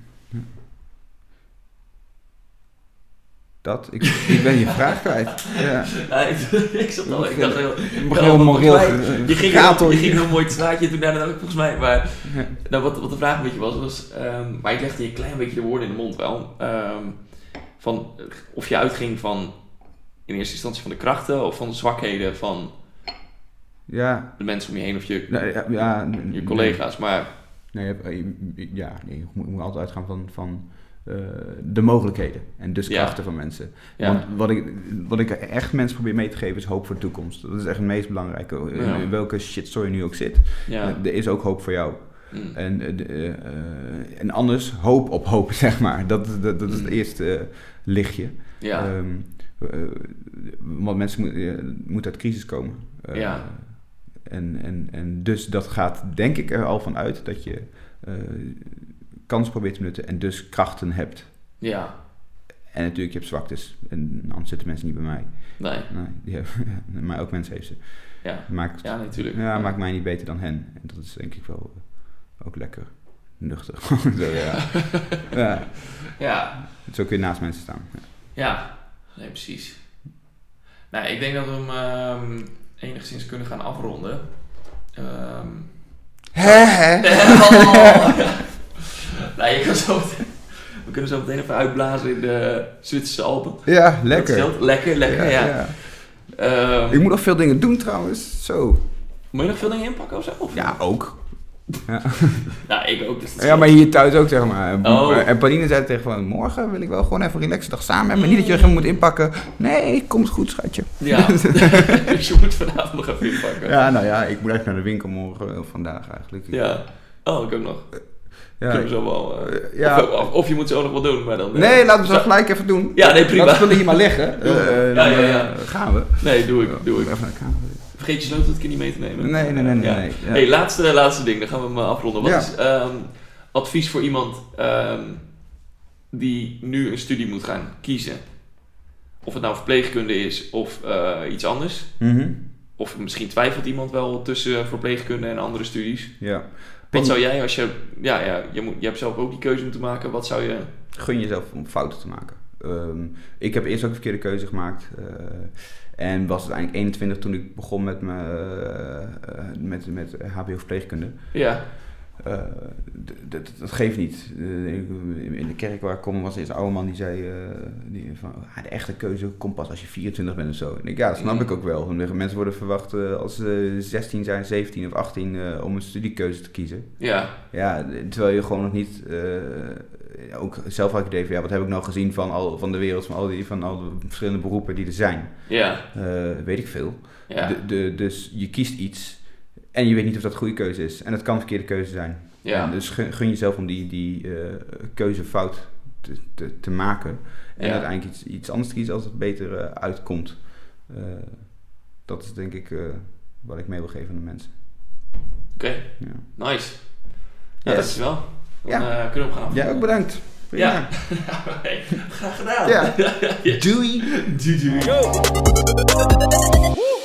dat, ik, ik ben je vraag kwijt. Ja. Ja, ik, ik zat al, ik dacht heel... Ik begin heel moreel. Je ging, heel, je ging heel mooi te straatje toen daarna ook volgens mij. Maar Ja. nou, wat, wat de vraag een beetje was, was... Um, maar ik legde je een klein beetje de woorden in de mond wel. Um, van of je uitging van... In eerste instantie van de krachten of van de zwakheden van Ja. de mensen om je heen of je, Nou, ja, ja, je collega's. Maar Nee, je hebt- je- ja, nee, je moet, je moet altijd uitgaan van, van uh, de mogelijkheden en dus Ja. krachten van mensen. ja, Want wat ik, wat ik echt mensen probeer mee te geven is hoop voor de toekomst. Dat is echt het meest belangrijke. In, Ja. in welke shitstory je nu ook zit. ja. Er is ook hoop voor jou. Mm. En, uh, de, uh, en anders hoop op hoop, zeg maar. Dat, dat, dat is het Mm. eerste uh, lichtje. ja. Um, uh, want mensen moet, uh, moeten uit crisis komen. Uh, Ja. En, en, en dus dat gaat denk ik er al van uit dat je uh, kans probeert te benutten en dus krachten hebt. ja, En natuurlijk, je hebt zwaktes. En anders zitten mensen niet bij mij. nee, Nee, die hebben, maar ook mensen heeft ze. ja, Maakt, ja, natuurlijk. ja, maakt mij niet beter dan hen. En dat is denk ik wel uh, ook lekker nuchter. Zo, ja. Ja, Ja, zo kun je naast mensen staan. Ja. ja, nee, precies. Nou, ik denk dat we hem ehm, enigszins kunnen gaan afronden. Ehm Hè, hè? oh. Nou, je kan zo meteen- we kunnen zo meteen even uitblazen in de Zwitserse Alpen. Ja, lekker. Dat scheelt. Lekker, lekker, ja. Ehm, Ik moet nog veel dingen doen trouwens. Zo. Moet je nog veel dingen inpakken of zo? Of? Ja, ook. Ja. Nou, ik ook. Dus dat Ja, maar hier thuis ook, zeg maar. Oh. En Pauline zei tegen van, morgen wil ik wel gewoon even een relaxe dag samen hebben. Maar niet dat je er helemaal moet inpakken. Nee, komt goed, schatje. Ja, dus je moet vanavond nog even inpakken. Ja, nou ja, ik moet echt naar de winkel morgen, of vandaag eigenlijk. Ja. Oh, ik ook nog. Ja. Kunnen we zo wel... eh, Uh, ja. of, of, of je moet zo nog wat doen, maar dan... eh, Nee, laten we zo- zo gelijk even doen. Ja, nee, prima. Laten we hier maar liggen. Uh, uh, Ja, dan ja, ja. uh, gaan we. Nee, doe ik, doe ik. Even naar de kamer. Vergeet je sleutel het keer niet mee te nemen. Nee, nee, nee, nee. Ja. nee. Ja. Hey, laatste, laatste ding, dan gaan we hem eh, afronden. Wat Ja. is ehm, advies voor iemand ehm, die nu een studie moet gaan kiezen? Of het nou verpleegkunde is of eh, iets anders. Mhm. Of misschien twijfelt iemand wel tussen verpleegkunde en andere studies. Ja. Wat zou jij, als je... Ja, ja je, moet, je hebt zelf ook die keuze moeten maken. Wat zou je... Gun jezelf om fouten te maken. Um, ik heb eerst ook een verkeerde keuze gemaakt. Uh, en was het eigenlijk eenentwintig toen ik begon met, me, uh, met, met H B O verpleegkunde. Ja, Uh, d- d- dat geeft niet. Uh, in de kerk waar ik kom was eerst een oude man die zei uh, die van, ah, de echte keuze komt pas als je vierentwintig bent of zo. En ik, ja, dat snap Mm. ik ook wel. Mensen worden verwacht uh, als ze zestien zijn, zeventien of achttien uh, om een studiekeuze te kiezen. ja, Ja, terwijl je gewoon nog niet, uh, ook zelf had ik idee van, ja, wat heb ik nou gezien van, al, van de wereld, van al, die, van al de verschillende beroepen die er zijn. ja, Uh, weet ik veel. ja. De, de, dus je kiest iets en je weet niet of dat een goede keuze is. En dat kan een verkeerde keuze zijn. Ja. En dus gun, gun jezelf om die, die uh, keuzefout te, te, te maken. En ja. uiteindelijk iets, iets anders te kiezen als het beter uh, uitkomt. Uh, dat is denk ik uh, wat ik mee wil geven aan de mensen. Oké, okay. ja. Nice. Ja, yes. dankjewel. Dan ja. uh, kunnen we gaan afvallen. Ja, ook bedankt. Prima. Ja. Hey, graag gedaan. Ja. Doei. Doei. Doei.